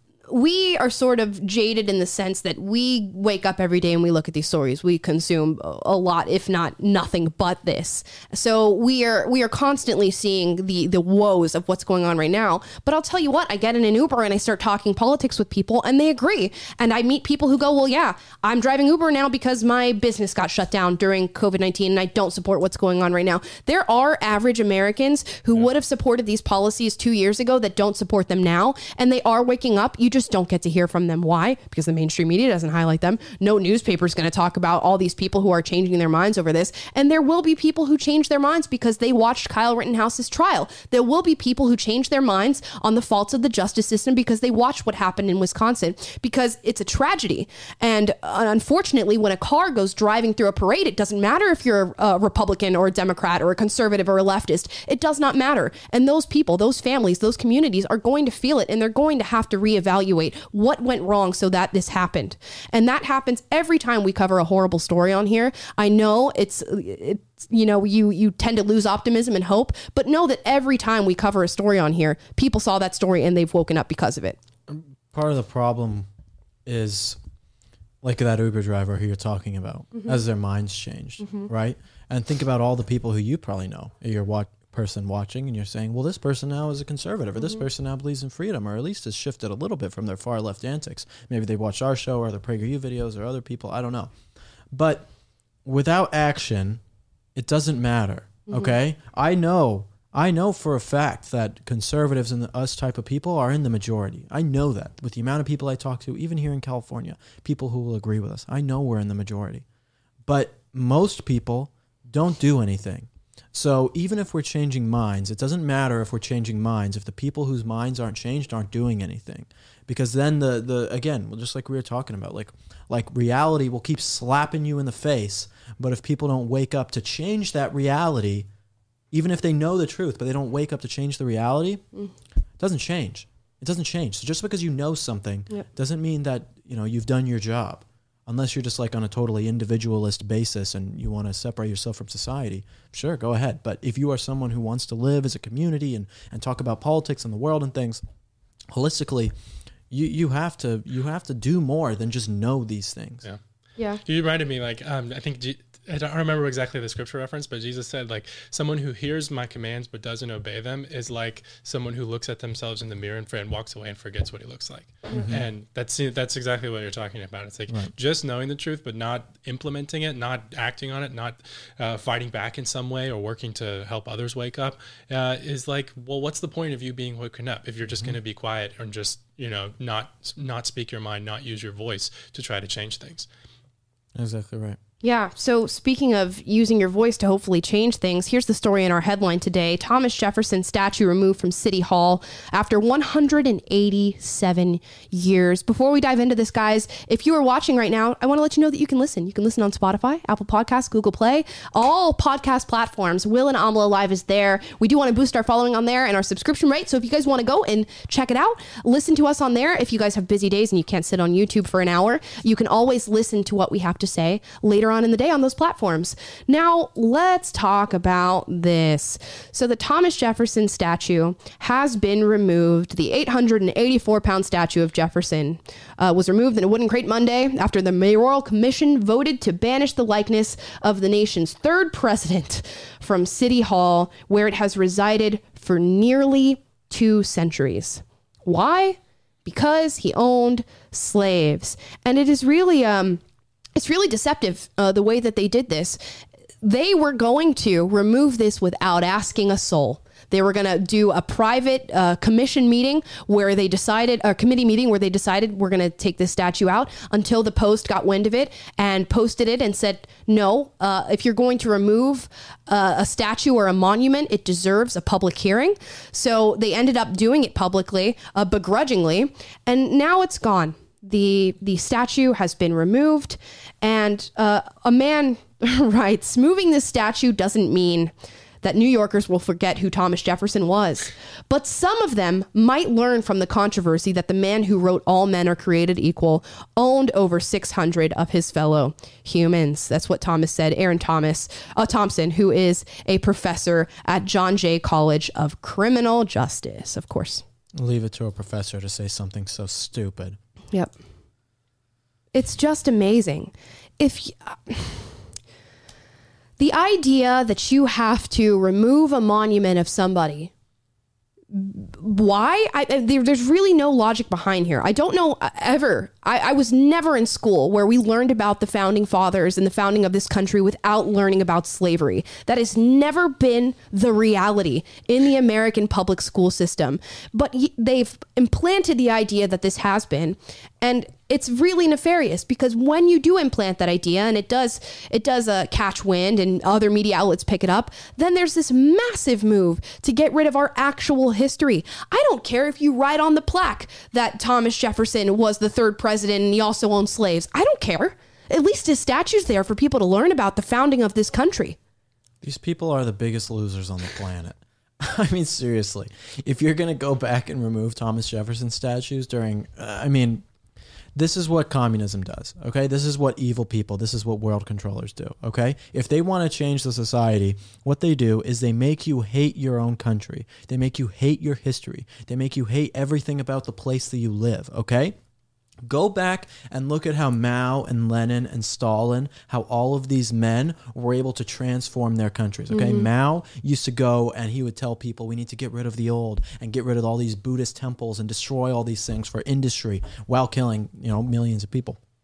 We are sort of jaded in the sense that we wake up every day and we look at these stories. We consume a lot, if not nothing but this. So we are constantly seeing the woes of what's going on right now. But I'll tell you what, I get in an Uber and I start talking politics with people and they agree. And I meet people who go, well, yeah, I'm driving Uber now because my business got shut down during COVID-19 and I don't support what's going on right now. There are average Americans who would have supported these policies 2 years ago that don't support them now. And they are waking up. You just don't get to hear from them. Why? Because the mainstream media doesn't highlight them. No newspaper is going to talk about all these people who are changing their minds over this. And there will be people who change their minds because they watched Kyle Rittenhouse's trial. There will be people who change their minds on the faults of the justice system because they watched what happened in Wisconsin, because it's a tragedy. And unfortunately, when a car goes driving through a parade, it doesn't matter if you're a Republican or a Democrat or a conservative or a leftist. It does not matter. And those people, those families, those communities are going to feel it, and they're going to have to reevaluate what went wrong so that this happened. And that happens every time we cover a horrible story on here. I know it's you know, you tend to lose optimism and hope, but know that every time we cover a story on here, people saw that story and they've woken up because of it. Part of the problem is like that Uber driver who you're talking about, as their minds changed, right? And think about all the people who you probably know, your person watching, and you're saying, well, this person now is a conservative, or this person now believes in freedom, or at least has shifted a little bit from their far left antics. Maybe they watch our show or the PragerU videos or other people. I don't know. But without action, it doesn't matter. Okay. I know for a fact that conservatives and us type of people are in the majority. I know that with the amount of people I talk to, even here in California, people who will agree with us. I know we're in the majority, but most people don't do anything. So even if we're changing minds, it doesn't matter if we're changing minds if the people whose minds aren't changed aren't doing anything, because then the again, just like we were talking about, like reality will keep slapping you in the face, but if people don't wake up to change that reality, even if they know the truth, but they don't wake up to change the reality, it doesn't change. It doesn't change. So just because you know something doesn't mean that you've done your job. Unless you're just like on a totally individualist basis and you want to separate yourself from society, sure, go ahead. But if you are someone who wants to live as a community and talk about politics and the world and things holistically, you have to do more than just know these things. Yeah. You reminded me, like, I think I don't remember exactly the scripture reference, but Jesus said, like, someone who hears my commands but doesn't obey them is like someone who looks at themselves in the mirror and walks away and forgets what he looks like. And that's exactly what you're talking about. It's like just knowing the truth but not implementing it, not acting on it, not fighting back in some way or working to help others wake up is like, well, what's the point of you being woken up if you're just going to be quiet and just not speak your mind, not use your voice to try to change things. Exactly right. Yeah. So speaking of using your voice to hopefully change things, here's the story in our headline today. Thomas Jefferson statue removed from City Hall after 187 years. Before we dive into this, guys, if you are watching right now, I want to let you know that you can listen. You can listen on Spotify, Apple Podcasts, Google Play, all podcast platforms. Will and Amala Live is there. We do want to boost our following on there and our subscription rate. So if you guys want to go and check it out, listen to us on there. If you guys have busy days and you can't sit on YouTube for an hour, you can always listen to what we have to say later on in the day on those platforms. Now, let's talk about this. So the Thomas Jefferson statue has been removed. The 884-pound statue of Jefferson was removed in a wooden crate Monday after the mayoral commission voted to banish the likeness of the nation's third president from City Hall, where it has resided for nearly 2 centuries. Why? Because he owned slaves. And it is really it's really deceptive, the way that they did this. They were going to remove this without asking a soul. They were going to do a private commission meeting where they decided, a committee meeting where they decided we're going to take this statue out, until the Post got wind of it and posted it and said, no, if you're going to remove a statue or a monument, it deserves a public hearing. So they ended up doing it publicly, begrudgingly, and now it's gone. The statue has been removed, and a man writes, moving this statue doesn't mean that New Yorkers will forget who Thomas Jefferson was, but some of them might learn from the controversy that the man who wrote all men are created equal owned over 600 of his fellow humans. That's what Thomas said. Aaron Thompson, who is a professor at John Jay College of Criminal Justice, of course. Leave it to a professor to say something so stupid. Yep. It's just amazing. The idea that you have to remove a monument of somebody, why? There's really no logic behind here. I don't know ever. I was never in school where we learned about the founding fathers and the founding of this country without learning about slavery. That has never been the reality in the American public school system. But they've implanted the idea that this has been, and it's really nefarious, because when you do implant that idea and it does catch wind and other media outlets pick it up, then there's this massive move to get rid of our actual history. I don't care if you write on the plaque that Thomas Jefferson was the third president and he also owned slaves. I don't care. At least his statue's there for people to learn about the founding of this country. These people are the biggest losers on the planet. I mean, seriously, if you're going to go back and remove Thomas Jefferson statues during, this is what communism does, okay? This is what evil people, this is what world controllers do, okay? If they want to change the society, what they do is they make you hate your own country. They make you hate your history. They make you hate everything about the place that you live, okay? Go back and look at how Mao and Lenin and Stalin, how all of these men were able to transform their countries. Okay, Mao used to go and he would tell people we need to get rid of the old and get rid of all these Buddhist temples and destroy all these things for industry while killing, millions of people.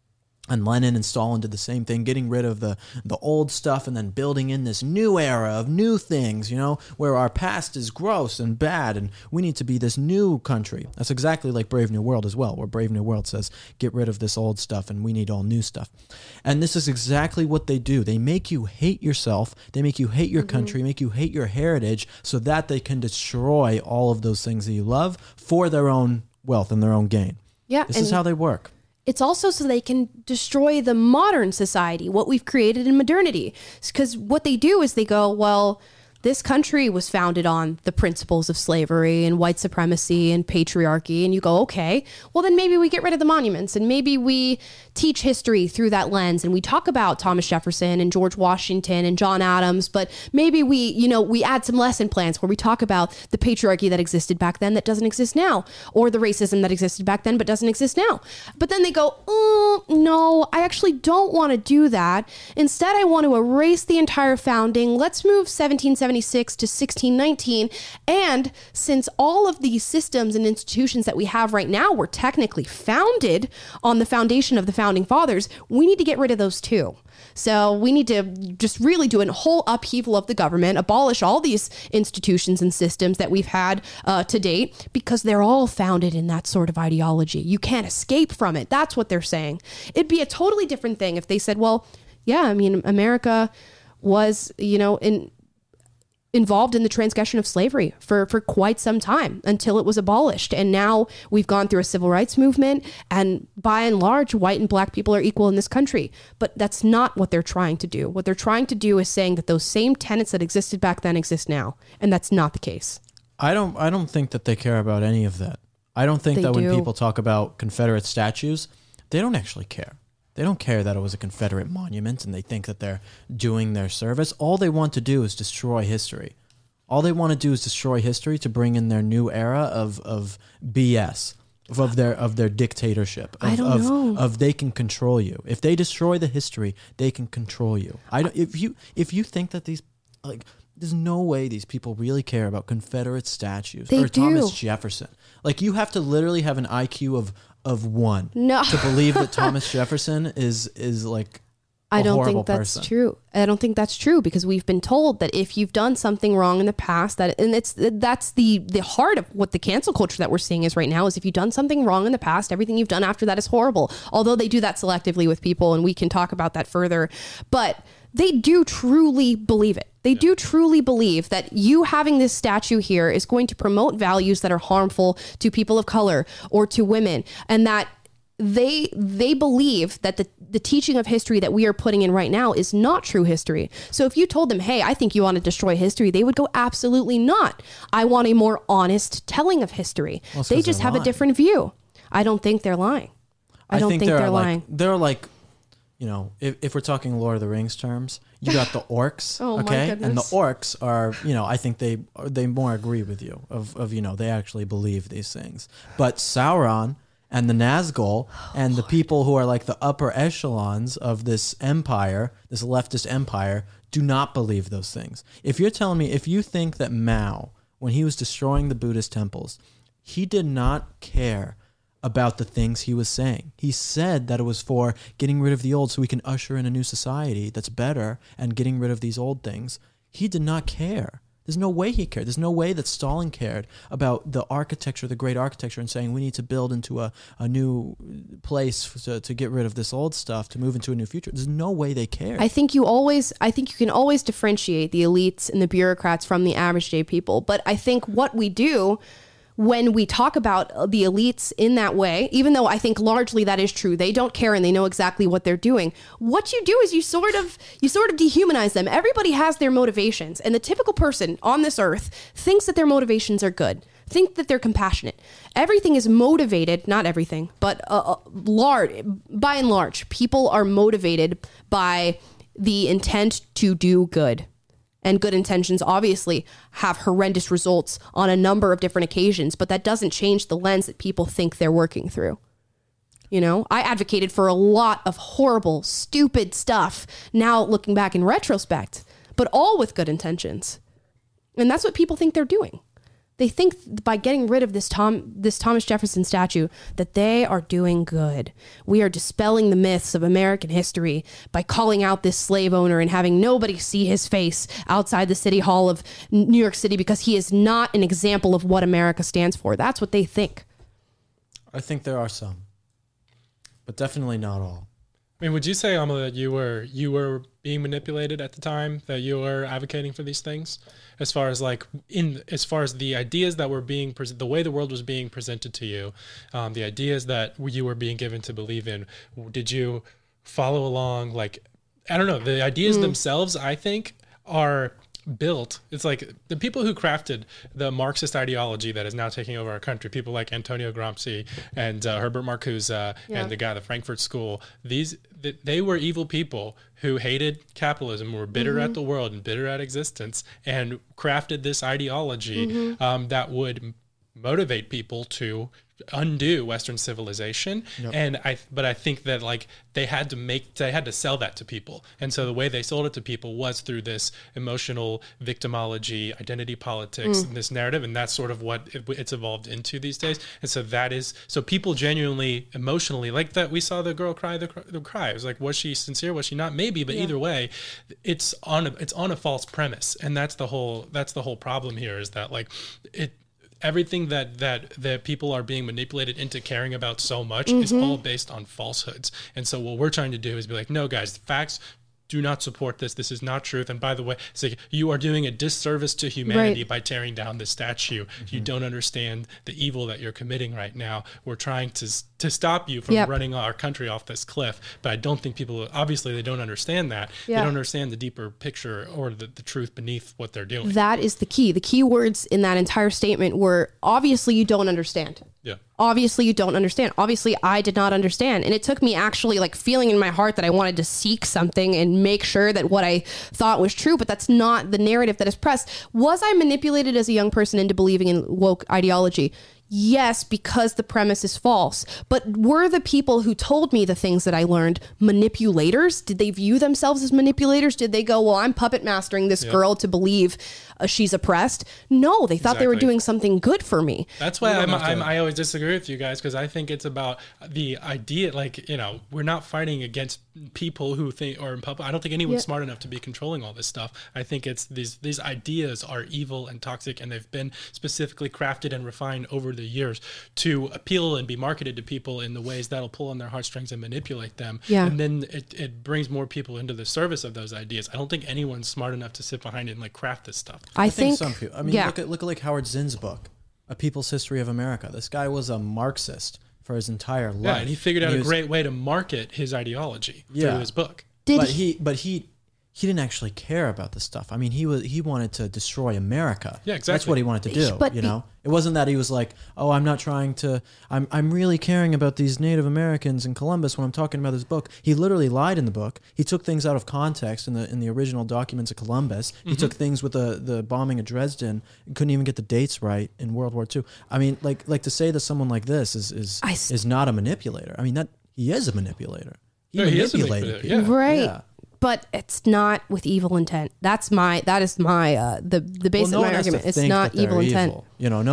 And Lenin and Stalin did the same thing, getting rid of the old stuff and then building in this new era of new things, where our past is gross and bad and we need to be this new country. That's exactly like Brave New World as well, where Brave New World says, get rid of this old stuff and we need all new stuff. And this is exactly what they do. They make you hate yourself. They make you hate your country, make you hate your heritage so that they can destroy all of those things that you love for their own wealth and their own gain. Yeah, This is how they work. It's also so they can destroy the modern society, what we've created in modernity. Because what they do is they go, well, this country was founded on the principles of slavery and white supremacy and patriarchy. And you go, okay, well, then maybe we get rid of the monuments and maybe we teach history through that lens. And we talk about Thomas Jefferson and George Washington and John Adams, but maybe we add some lesson plans where we talk about the patriarchy that existed back then that doesn't exist now, or the racism that existed back then but doesn't exist now. But then they go, oh, no, I actually don't want to do that. Instead, I want to erase the entire founding. Let's move 1776 to 1619. And since all of these systems and institutions that we have right now were technically founded on the foundation of the founding fathers, we need to get rid of those too. So we need to just really do a whole upheaval of the government, abolish all these institutions and systems that we've had to date, because they're all founded in that sort of ideology. You can't escape from it. That's what they're saying. It'd be a totally different thing if they said, well, yeah, I mean, America was, involved in the transgression of slavery for quite some time until it was abolished. And now we've gone through a civil rights movement, and by and large, white and black people are equal in this country. But that's not what they're trying to do. What they're trying to do is saying that those same tenets that existed back then exist now. And that's not the case. I don't think that they care about any of that. I don't think that when people talk about Confederate statues, they don't actually care. They don't care that it was a Confederate monument and they think that they're doing their service. All they want to do is destroy history. All they want to do is destroy history to bring in their new era of BS, of their dictatorship. I don't know. Of they can control you. If they destroy the history, they can control you. If you think that these there's no way these people really care about Confederate statues or Thomas Jefferson. You have to literally have an IQ of 1 to believe that Thomas Jefferson is like a I don't horrible think that's person. true. I don't think that's true, because we've been told that if you've done something wrong in the past, that's the heart of what the cancel culture that we're seeing is right now, is if you've done something wrong in the past, everything you've done after that is horrible. Although they do that selectively with people, and we can talk about that further. But they do truly believe it. They do truly believe that you having this statue here is going to promote values that are harmful to people of color or to women, and that they believe that the teaching of history that we are putting in right now is not true history. So if you told them, hey, I think you want to destroy history, they would go, absolutely not. I want a more honest telling of history. Well, they just have a different view. I don't think they're lying. I don't think they're lying. They're like, if we're talking Lord of the Rings terms, you got the orcs, Oh, my okay? goodness. And the orcs are, I think they more agree with you of they actually believe these things. But Sauron and the Nazgul and the people who are like the upper echelons of this empire, this leftist empire, do not believe those things. If you're telling me, if you think that Mao, when he was destroying the Buddhist temples, he did not care about the things he was saying. He said that it was for getting rid of the old so we can usher in a new society that's better and getting rid of these old things. He did not care. There's no way he cared. There's no way that Stalin cared about the architecture, the great architecture, and saying we need to build into a new place to get rid of this old stuff, to move into a new future. There's no way they cared. I think you can always differentiate the elites and the bureaucrats from the average day people. But I think what we do when we talk about the elites in that way, even though I think largely that is true, they don't care and they know exactly what they're doing. What you do is you sort of dehumanize them. Everybody has their motivations, and the typical person on this earth thinks that their motivations are good, think that they're compassionate. Everything is motivated, not everything, but by and large, people are motivated by the intent to do good. And good intentions obviously have horrendous results on a number of different occasions, but that doesn't change the lens that people think they're working through. I advocated for a lot of horrible, stupid stuff now looking back in retrospect, but all with good intentions. And that's what people think they're doing. They think by getting rid of this Thomas Jefferson statue that they are doing good. We are dispelling the myths of American history by calling out this slave owner and having nobody see his face outside the City Hall of New York City because he is not an example of what America stands for. That's what they think. I think there are some, but definitely not all. I mean, would you say, Amala, that you were being manipulated at the time, that you were advocating for these things, as far as the ideas that were being the way the world was being presented to you, the ideas that you were being given to believe in? Did you follow along? Like, I don't know, the ideas themselves, I think, are built. It's like the people who crafted the Marxist ideology that is now taking over our country, people like Antonio Gramsci and Herbert Marcuse and the guy at the Frankfurt School, they were evil people who hated capitalism, were bitter at the world and bitter at existence, and crafted this ideology that would motivate people to undo Western civilization. And I think that like they had to sell that to people. And so the way they sold it to people was through this emotional victimology, identity politics, and this narrative. And that's sort of what it's evolved into these days. And so people genuinely emotionally, like that, we saw the girl cry, the cry. It was like, was she sincere? Was she not? Maybe, but either way, it's on a false premise. And that's the whole problem here, is that like everything that people are being manipulated into caring about so much is all based on falsehoods. And so what we're trying to do is be like, no, guys, the facts do not support this. This is not truth. And by the way, it's like you are doing a disservice to humanity by tearing down this statue. You don't understand the evil that you're committing right now. We're trying to stop you from running our country off this cliff. But I don't think people, obviously they don't understand that. They don't understand the deeper picture or the truth beneath what they're doing. That is the key. The key words in that entire statement were, obviously you don't understand. Yeah. Obviously you don't understand. Obviously I did not understand. And it took me actually like feeling in my heart that I wanted to seek something and make sure that what I thought was true, but that's not the narrative that is pressed. Was I manipulated as a young person into believing in woke ideology? Yes, because the premise is false. But were the people who told me the things that I learned manipulators? Did they view themselves as manipulators? Did they go, well, I'm puppet mastering this girl to believe she's oppressed? No, they thought they were doing something good for me. That's why I always disagree with you guys, because I think it's about the idea, like, you know, we're not fighting against people who think, or in public, I don't think anyone's smart enough to be controlling all this stuff. I think it's these ideas are evil and toxic, and they've been specifically crafted and refined over the years to appeal and be marketed to people in the ways that'll pull on their heartstrings and manipulate them. Yeah. And then it brings more people into the service of those ideas. I don't think anyone's smart enough to sit behind it and like craft this stuff. I think some people, I mean, look at like Howard Zinn's book, A People's History of America. This guy was a Marxist for his entire life. Yeah, and he figured out a great way to market his ideology through his book. But he didn't actually care about this stuff. I mean, he wanted to destroy America. Yeah, exactly. That's what he wanted to do. But it wasn't that he was like, oh, I'm not trying to. I'm really caring about these Native Americans in Columbus when I'm talking about this book. He literally lied in the book. He took things out of context in the original documents of Columbus. He took things with the bombing of Dresden. Couldn't even get the dates right in World War II. I mean, like to say that someone like this is not a manipulator. I mean, that he is a manipulator. He manipulated people. Yeah. Right. Yeah. But it's not with evil intent. That is my the base of my argument. It's not evil intent. You know,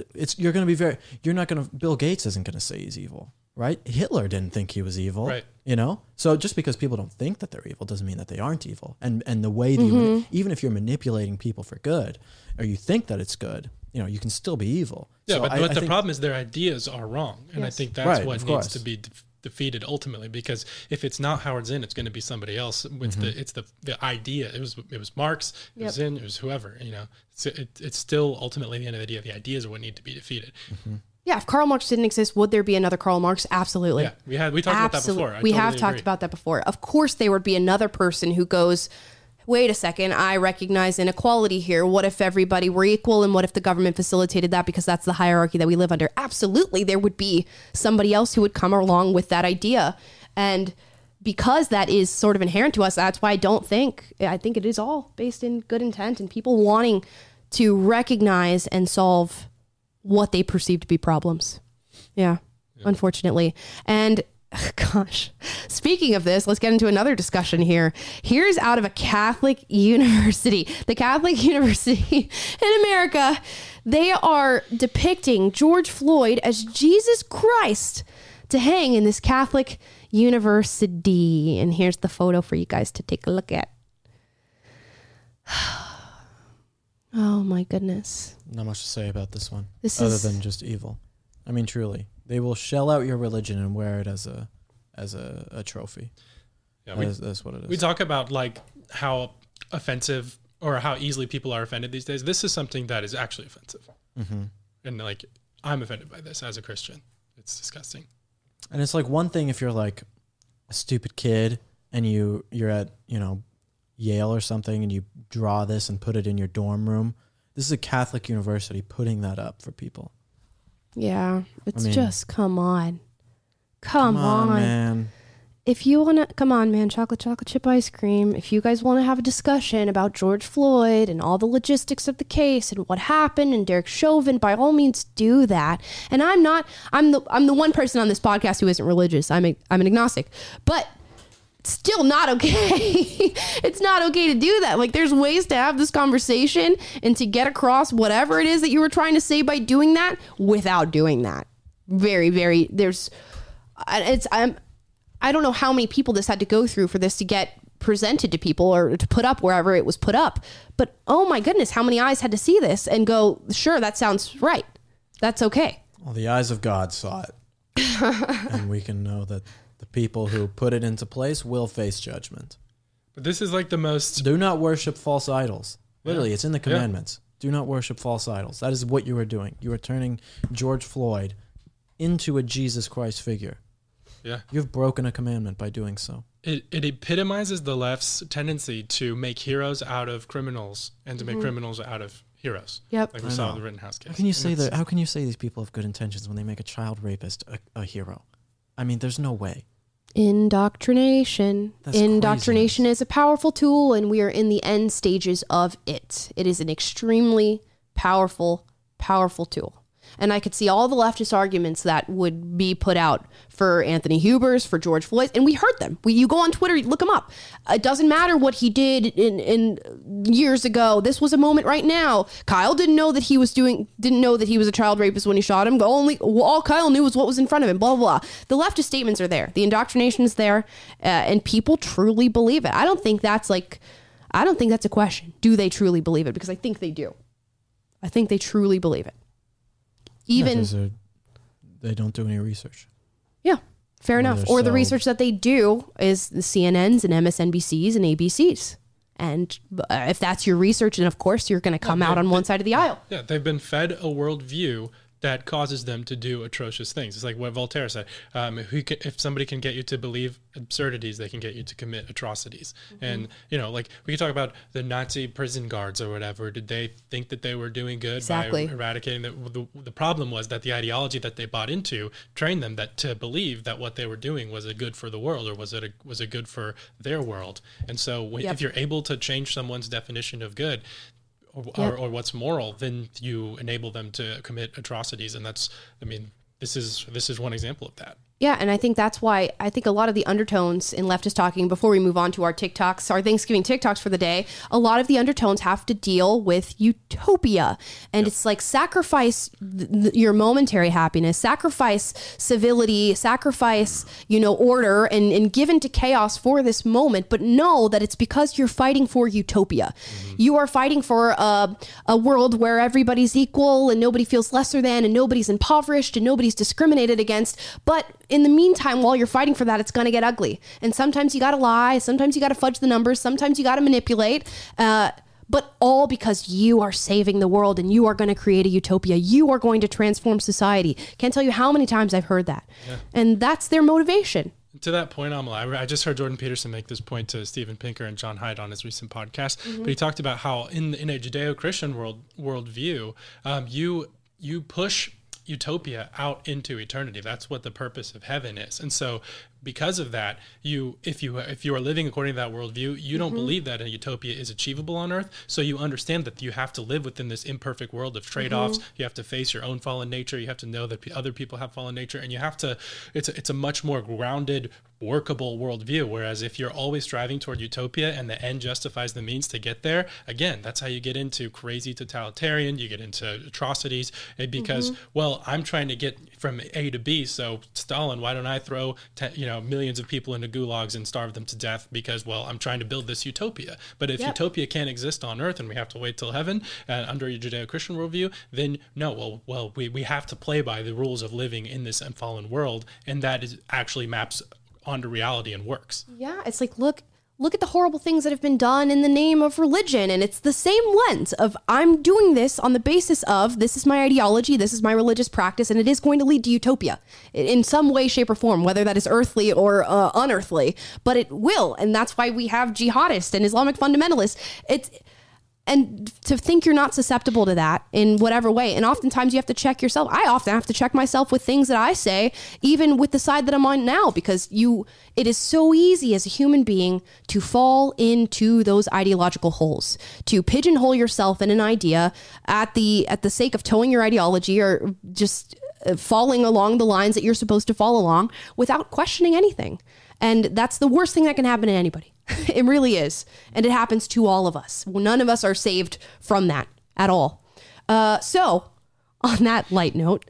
Bill Gates isn't gonna say he's evil, right? Hitler didn't think he was evil, right? You know, so just because people don't think that they're evil doesn't mean that they aren't evil. And the way that even if you're manipulating people for good, or you think that it's good, you know, you can still be evil. Yeah, so but the problem is their ideas are wrong, and I think that's what needs to be defeated ultimately, because if it's not Howard Zinn, it's going to be somebody else. It's the idea. It was Marx, it was Zinn, it was whoever. You know, it's still ultimately the end of the day. The ideas are what need to be defeated. Yeah, if Karl Marx didn't exist, would there be another Karl Marx? Absolutely. Yeah, we talked about that before. We have talked about that before. Of course, there would be another person who goes, wait a second, I recognize inequality here. What if everybody were equal, and what if the government facilitated that because that's the hierarchy that we live under? Absolutely, there would be somebody else who would come along with that idea. And because that is sort of inherent to us, that's why I think it is all based in good intent and people wanting to recognize and solve what they perceive to be problems. Yeah. Unfortunately. And gosh, speaking of this, let's get into another discussion here. Here's out of a Catholic university. The Catholic University in America, They are depicting George Floyd as Jesus Christ to hang in this Catholic university. And here's the photo for you guys to take a look at. Oh my goodness. Not much to say about this one, This other is- than just evil. I mean, truly, they will shell out your religion and wear it as a trophy. Yeah, That's what it is. we talk about like how offensive or how easily people are offended these days. This is something that is actually offensive. And like, I'm offended by this as a Christian. It's disgusting. And it's like one thing if you're like a stupid kid and you're at, Yale or something and you draw this and put it in your dorm room. This is a Catholic university putting that up for people. Yeah, it's I mean, just, come on. Come on. Man. If you want to, come on, man, chocolate chip ice cream. If you guys want to have a discussion about George Floyd and all the logistics of the case and what happened and Derek Chauvin, by all means do that. And I'm the one person on this podcast who isn't religious. I'm an agnostic, but still not okay. It's not okay to do that. Like, there's ways to have this conversation and to get across whatever it is that you were trying to say by doing that without doing that. Very, very, I don't know how many people this had to go through for this to get presented to people or to put up wherever it was put up. But oh my goodness, how many eyes had to see this and go, sure, that sounds right. That's okay. Well, the eyes of God saw it. And we can know that the people who put it into place will face judgment. But this is like the most... Do not worship false idols. Literally, it's in the commandments. Do not worship false idols. That is what you are doing. You are turning George Floyd into a Jesus Christ figure. Yeah. You've broken a commandment by doing so. It epitomizes the left's tendency to make heroes out of criminals and to make criminals out of heroes. Yep. Like we saw in the Rittenhouse case. How can you say that? How can you say these people have good intentions when they make a child rapist a hero? I mean, there's no way. Indoctrination. That's Indoctrination craziness. is a powerful tool, and we are in the end stages of it. It is an extremely powerful tool. And I could see all the leftist arguments that would be put out for Anthony Hubers, for George Floyd, and we heard them. You go on Twitter, you look him up. It doesn't matter what he did in years ago. This was a moment right now. Kyle didn't know that he was a child rapist when he shot him. All Kyle knew was what was in front of him. Blah, blah, blah. The leftist statements are there. The indoctrination is there, and people truly believe it. I don't think that's a question. Do they truly believe it? Because I think they do. I think they truly believe it. They don't do any research. Yeah, fair enough. Or the so- research that they do is the CNNs and MSNBCs and ABCs. And if that's your research, then of course you're going to come out on one side of the aisle. Yeah, they've been fed a worldview that causes them to do atrocious things. It's like what Voltaire said. If somebody can get you to believe absurdities, they can get you to commit atrocities. And, like we could talk about the Nazi prison guards or whatever. Did they think that they were doing good Exactly. by eradicating the problem was that the ideology that they bought into trained them to believe that what they were doing was a good for the world, or was a good for their world. And so if you're able to change someone's definition of good, or what's moral, then you enable them to commit atrocities. And this is one example of that. Yeah, and I think that's why I think a lot of the undertones in leftist talking, before we move on to our TikToks, our Thanksgiving TikToks for the day, a lot of the undertones have to deal with utopia. And it's like sacrifice your momentary happiness, sacrifice civility, sacrifice, order and give into chaos for this moment. But know that it's because you're fighting for utopia. Mm-hmm. You are fighting for a world where everybody's equal and nobody feels lesser than and nobody's impoverished and nobody's discriminated against. But in the meantime, while you're fighting for that, it's going to get ugly. And sometimes you got to lie. Sometimes you got to fudge the numbers. Sometimes you got to manipulate. But all because you are saving the world and you are going to create a utopia. You are going to transform society. Can't tell you how many times I've heard that. Yeah. And that's their motivation. To that point, Amala, I just heard Jordan Peterson make this point to Steven Pinker and John Haidt on his recent podcast. Mm-hmm. But he talked about how in a Judeo-Christian worldview, you push utopia out into eternity. That's what the purpose of heaven is. And so because of that, if you are living according to that worldview, you don't believe that a utopia is achievable on earth. So you understand that you have to live within this imperfect world of trade-offs. You have to face your own fallen nature. You have to know that other people have fallen nature, and you have to, it's a much more grounded workable worldview. Whereas if you're always striving toward utopia and the end justifies the means to get there, again, that's how you get into crazy totalitarian, you get into atrocities, and because, well, I'm trying to get from A to B, so Stalin, why don't I throw millions of people into gulags and starve them to death because, well, I'm trying to build this utopia. But if utopia can't exist on earth and we have to wait till heaven under a Judeo-Christian worldview, then no, we have to play by the rules of living in this fallen world, and that is actually maps onto reality and works. Yeah, it's like, look at the horrible things that have been done in the name of religion. And it's the same lens of I'm doing this on the basis of this is my ideology, this is my religious practice, and it is going to lead to utopia in some way, shape, or form, whether that is earthly or unearthly, but it will. And that's why we have jihadists and Islamic fundamentalists. And to think you're not susceptible to that in whatever way. And oftentimes you have to check yourself. I often have to check myself with things that I say, even with the side that I'm on now, because it is so easy as a human being to fall into those ideological holes, to pigeonhole yourself in an idea at the sake of towing your ideology or just falling along the lines that you're supposed to fall along without questioning anything. And that's the worst thing that can happen to anybody. It really is. And it happens to all of us. None of us are saved from that at all. So on that light note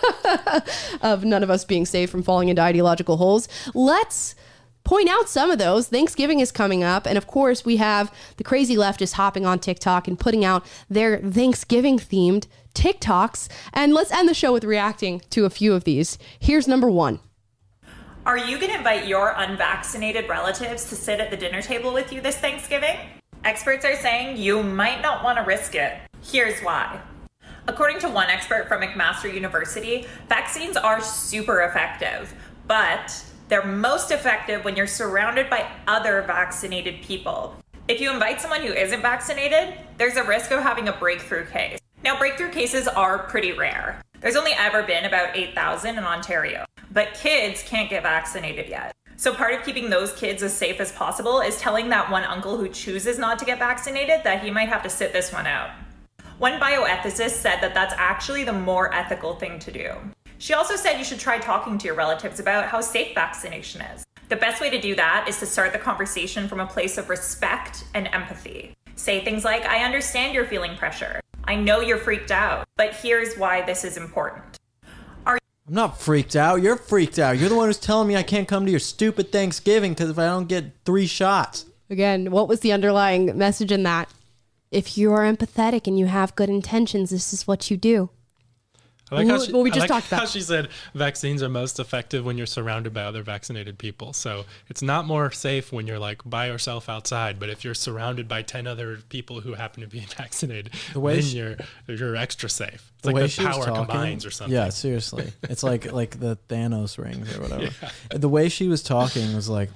of none of us being saved from falling into ideological holes, let's point out some of those. Thanksgiving is coming up. And of course, we have the crazy leftists hopping on TikTok and putting out their Thanksgiving themed TikToks. And let's end the show with reacting to a few of these. Here's number 1. Are you going to invite your unvaccinated relatives to sit at the dinner table with you this Thanksgiving? Experts are saying you might not want to risk it. Here's why. According to one expert from McMaster University, vaccines are super effective, but they're most effective when you're surrounded by other vaccinated people. If you invite someone who isn't vaccinated, there's a risk of having a breakthrough case. Now, breakthrough cases are pretty rare. There's only ever been about 8,000 in Ontario. But kids can't get vaccinated yet. So part of keeping those kids as safe as possible is telling that one uncle who chooses not to get vaccinated that he might have to sit this one out. One bioethicist said that that's actually the more ethical thing to do. She also said you should try talking to your relatives about how safe vaccination is. The best way to do that is to start the conversation from a place of respect and empathy. Say things like, I understand you're feeling pressure. I know you're freaked out, but here's why this is important. I'm not freaked out. You're freaked out. You're the one who's telling me I can't come to your stupid Thanksgiving because if I don't get 3 shots. Again, what was the underlying message in that? If you are empathetic and you have good intentions, this is what you do. I like talked about. How she said vaccines are most effective when you're surrounded by other vaccinated people. So it's not more safe when you're like by yourself outside, but if you're surrounded by 10 other people who happen to be vaccinated, then you're extra safe. It's like the power combines or something. Yeah, seriously. It's like the Thanos rings or whatever. Yeah. The way she was talking was like,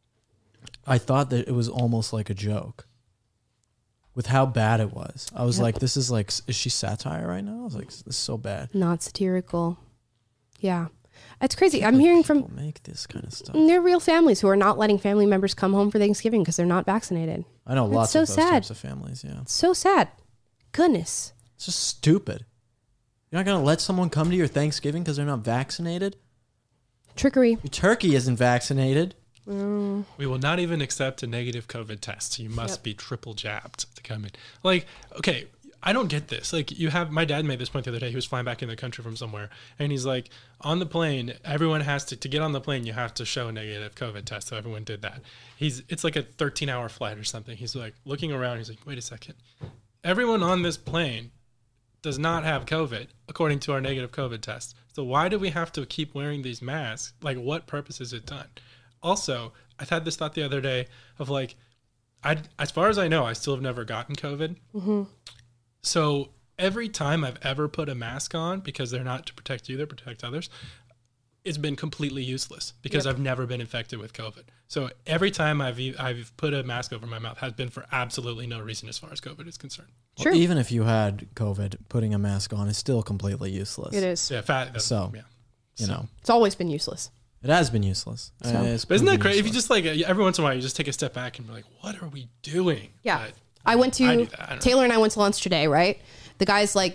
I thought that it was almost like a joke. With how bad it was. I was like, this is like, is she satire right now? I was like, this is so bad. Not satirical. Yeah. It's crazy. I'm hearing from... make this kind of stuff. There are real families who are not letting family members come home for Thanksgiving because they're not vaccinated. I know lots of those types of families, yeah. It's so sad. Goodness. It's just stupid. You're not going to let someone come to your Thanksgiving because they're not vaccinated? Trickery. Your turkey isn't vaccinated. We will not even accept a negative COVID test. You must be triple jabbed to come in. Like, okay, I don't get this. Like, my dad made this point the other day. He was flying back in the country from somewhere, and he's like, on the plane, everyone has to get on the plane, you have to show a negative COVID test. So everyone did that. It's like a 13-hour flight or something. He's like looking around. He's like, wait a second. Everyone on this plane does not have COVID according to our negative COVID test. So why do we have to keep wearing these masks? Like, what purpose is it done? Also, I've had this thought the other day of like, as far as I know, I still have never gotten COVID. Mm-hmm. So every time I've ever put a mask on, because they're not to protect you, they're to protect others, it's been completely useless because I've never been infected with COVID. So every time I've put a mask over my mouth has been for absolutely no reason as far as COVID is concerned. Well, True. even if you had COVID, putting a mask on is still completely useless. It is. Yeah, you know. It's always been useless. It has been useless. So. But isn't that crazy? If you just like every once in a while, you just take a step back and be like, what are we doing? Yeah. But Taylor and I went to lunch today, right? The guy's like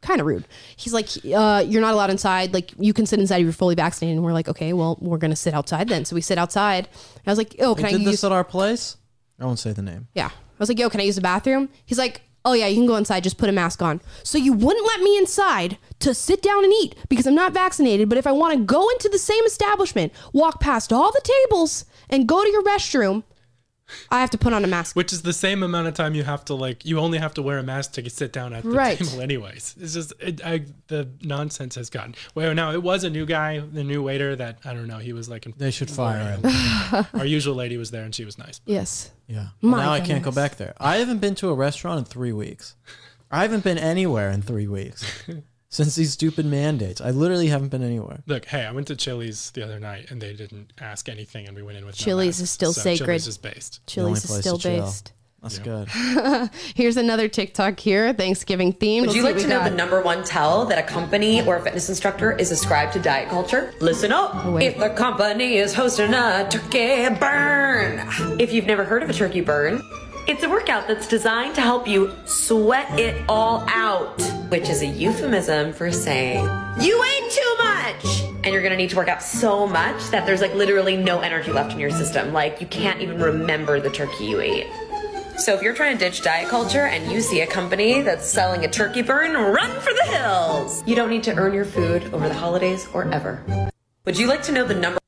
kind of rude. He's like, you're not allowed inside. Like, you can sit inside if you're fully vaccinated. And we're like, okay, well, we're going to sit outside then. So we sit outside. And I was like, oh, can I did use this at our place? I won't say the name. Yeah. I was like, yo, can I use the bathroom? He's like, oh yeah, you can go inside. Just put a mask on. So you wouldn't let me inside to sit down and eat because I'm not vaccinated. But if I want to go into the same establishment, walk past all the tables and go to your restroom, I have to put on a mask. Which is the same amount of time you have to you only have to wear a mask to sit down at the table anyways. It's just, the nonsense has gotten. Well, now it was a new guy, the new waiter that, I don't know, he was like. They should fire him. Our usual lady was there and she was nice. Yes. Yeah. My Now I can't go goodness. back there. I haven't been to a restaurant in 3 weeks. I haven't been anywhere in 3 weeks since these stupid mandates. I literally haven't been anywhere. Look, hey, I went to Chili's the other night and they didn't ask anything and we went in with Chili's no is still masks. sacred. Chili's is based. Chili's is place still to chill. based. That's good. Here's another TikTok here, Thanksgiving themed. Would you like to know the number one tell that a company or a fitness instructor is ascribed to diet culture? Listen up. wait. If the company is hosting a turkey burn. If you've never heard of a turkey burn, it's a workout that's designed to help you sweat it all out, which is a euphemism for saying you ate too much. And you're gonna need to work out so much that there's like literally no energy left in your system. Like you can't even remember the turkey you ate. So if you're trying to ditch diet culture and you see a company that's selling a turkey burn, run for the hills. You don't need to earn your food over the holidays or ever. Would you like to know the number?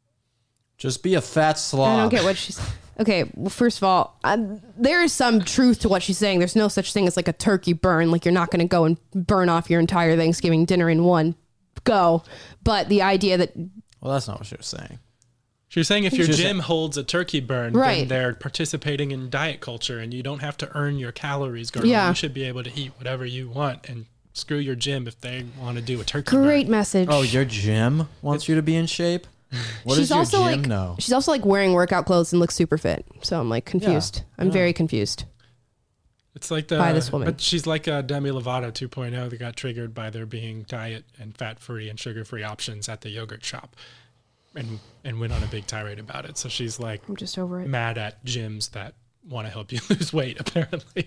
Just be a fat slob. I don't get what she's. Okay, well, first of all, there is some truth to what she's saying. There's no such thing as like a turkey burn. Like you're not going to go and burn off your entire Thanksgiving dinner in one go. But the idea that Well, that's not what she was saying. She's saying if your She's gym holds a turkey burn, Right. then they're participating in diet culture and you don't have to earn your calories, girl. Yeah. You should be able to eat whatever you want and screw your gym if they want to do a turkey burn. great message. Oh, your gym wants you to be in shape? What she's does your also gym like know? she's also like wearing workout clothes and looks super fit. So I'm like confused. I'm very confused. It's like by this woman. But she's like a Demi Lovato 2.0 that got triggered by there being diet and fat-free and sugar-free options at the yogurt shop and went on a big tirade about it. So she's like I'm just over it. mad at gyms that want to help you lose weight, apparently.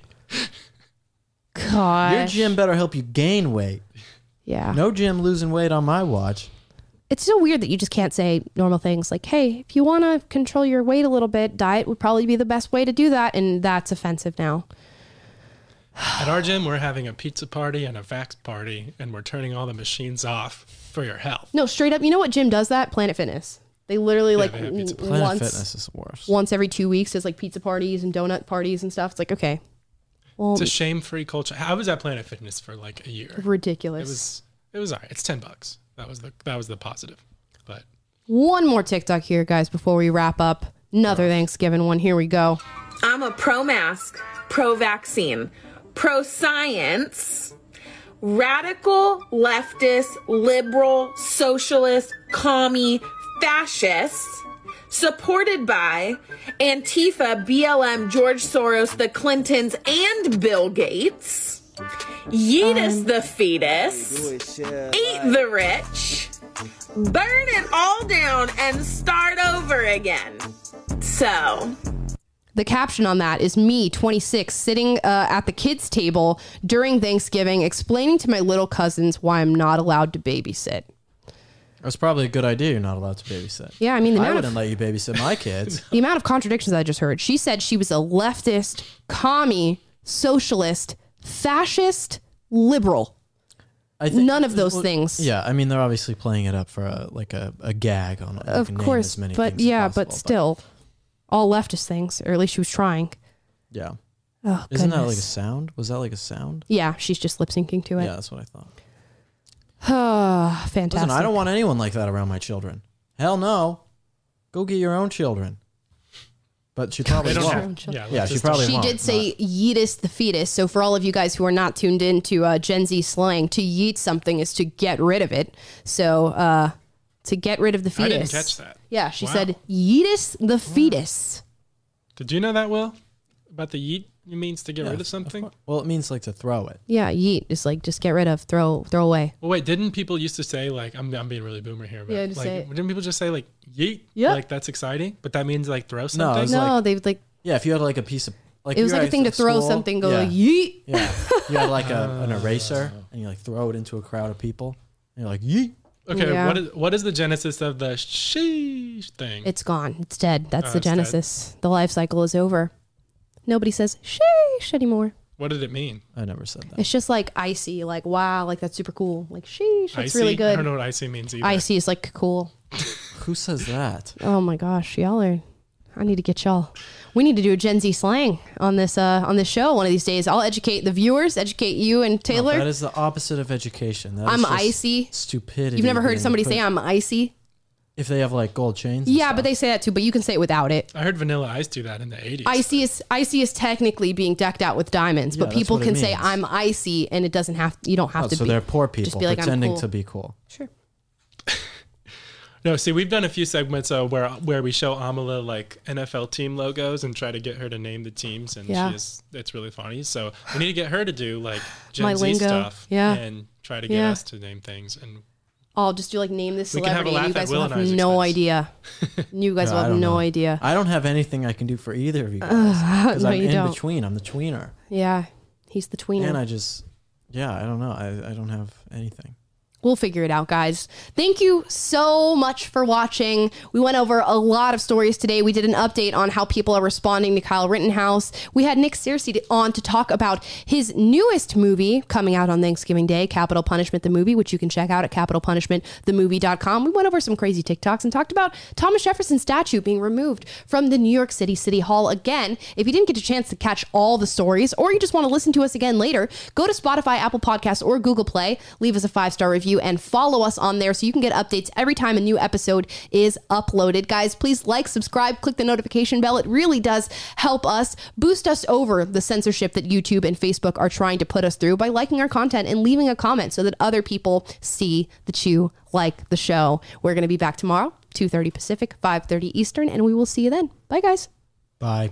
Gosh. Your gym better help you gain weight. Yeah. No gym losing weight on my watch. It's so weird that you just can't say normal things like, hey, if you want to control your weight a little bit, diet would probably be the best way to do that. And that's offensive now. At our gym, we're having a pizza party and a vax party, and we're turning all the machines off for your health. No, straight up. You know what gym does that? Planet Fitness. They literally Yeah, like they have pizza. Planet Fitness is the worst. once every 2 weeks there's like pizza parties and donut parties and stuff. It's like, okay. Well, It's a shame-free culture. I was at Planet Fitness for like a year. ridiculous. It was all right. It's $10. That was the positive. But One more TikTok here, guys, before we wrap up. Another Thanksgiving one. Here we go. I'm a pro-mask, pro-vaccine, pro-science, radical, leftist, liberal, socialist, commie, fascist, supported by Antifa, BLM, George Soros, the Clintons, and Bill Gates. Yeetus the fetus, eat the rich, burn it all down, and start over again. So... The caption on that is me, 26, sitting at the kids' table during Thanksgiving, explaining to my little cousins why I'm not allowed to babysit. That's probably a good idea. You're not allowed to babysit. Yeah, I mean, the I amount wouldn't of let you babysit my kids. the amount of contradictions I just heard. She said she was a leftist, commie, socialist, fascist, liberal. I think, None of those things. Yeah, I mean, they're obviously playing it up for a gag on it. Of course, but yeah, but still, all leftist things, or at least she was trying. Yeah. Oh, Isn't that like a goodness. sound? Was that like a sound? Yeah, she's just lip syncing to it. Yeah, that's what I thought. Fantastic. Listen, I don't want anyone like that around my children. Hell no. Go get your own children. But she probably they don't won't. have. Yeah, Yeah, she just- probably She won't. did say yeetus the fetus. So for all of you guys who are not tuned in to Gen Z slang, to yeet something is to get rid of it. So to get rid of the I fetus. didn't catch that. Yeah, she Wow. said yeetus the fetus. Did you know that, Will? About the yeet means to get Yeah, rid of something? Well, it means like to throw it. Yeah, yeet is like just get rid of, throw away. Well, wait, didn't people used to say, like, I'm being really boomer here, but Yeah, just like, say it. didn't people just say, like, yeet? Yeah. Like, that's exciting? But that means, like, throw it's something? It's No, like- they would like Yeah, if you had like a piece of Like It was you're like a thing to at throw school, something, go yeah. like, yeet. Yeah, you had like an eraser, and you like throw it into a crowd of people, and you're like, yeet. Okay, Yeah. what is the genesis of the sheesh thing? It's gone. It's dead. That's Oh, the it's dead. genesis. The life cycle is over. Nobody says sheesh anymore. What did it mean? I never said that. It's just like icy, like wow, like that's super cool. Like sheesh, that's Icy? really I good. don't know what icy means either. Icy is like cool. Who says that? Oh my gosh, y'all are. I need to get y'all. We need to do a Gen Z slang on this show one of these days. I'll educate the viewers, educate you and Taylor. No, that is the opposite of education. That is I'm just icy. Stupidity. You've never heard being somebody put- say I'm icy? if they have like gold chains. and Yeah, stuff. but they say that too. But you can say it without it. I heard Vanilla Ice do that in the 80s. Icy is technically being decked out with diamonds, Yeah, but that's people what it can say means. I'm icy, and it doesn't have. You don't have Oh, to so be. they're poor people just be like, I'm pretending cool. to be cool. Sure. No, see, we've done a few segments where we show Amala like NFL team logos and try to get her to name the teams, and Yeah. it's really funny. So we need to get her to do like My Gen Z lingo. stuff, Yeah. and try to get Yeah. us to name things. And I'll just do like name this We can have a celebrity, and you laugh at guys Will will and have I's no expense. idea. You guys will I have don't no know. idea. I don't have anything I can do for either of you guys because no, I'm you in don't. between. I'm the tweener, Yeah, he's the tweener. and I don't know. I don't have anything. We'll figure it out, guys. Thank you so much for watching. We went over a lot of stories today. We did an update on how people are responding to Kyle Rittenhouse. We had Nick Searcy on to talk about his newest movie coming out on Thanksgiving Day, Capital Punishment, the movie, which you can check out at capitalpunishmentthemovie.com. We went over some crazy TikToks and talked about Thomas Jefferson's statue being removed from the New York City City Hall again. If you didn't get a chance to catch all the stories, or you just want to listen to us again later, go to Spotify, Apple Podcasts, or Google Play. Leave us a 5-star review and follow us on there so you can get updates every time a new episode is uploaded. Guys, please like, subscribe, click the notification bell. It really does help us boost us over the censorship that YouTube and Facebook are trying to put us through by liking our content and leaving a comment so that other people see that you like the show. We're going to be back tomorrow, 2:30 Pacific, 5:30 Eastern, and we will see you then. Bye, guys. Bye.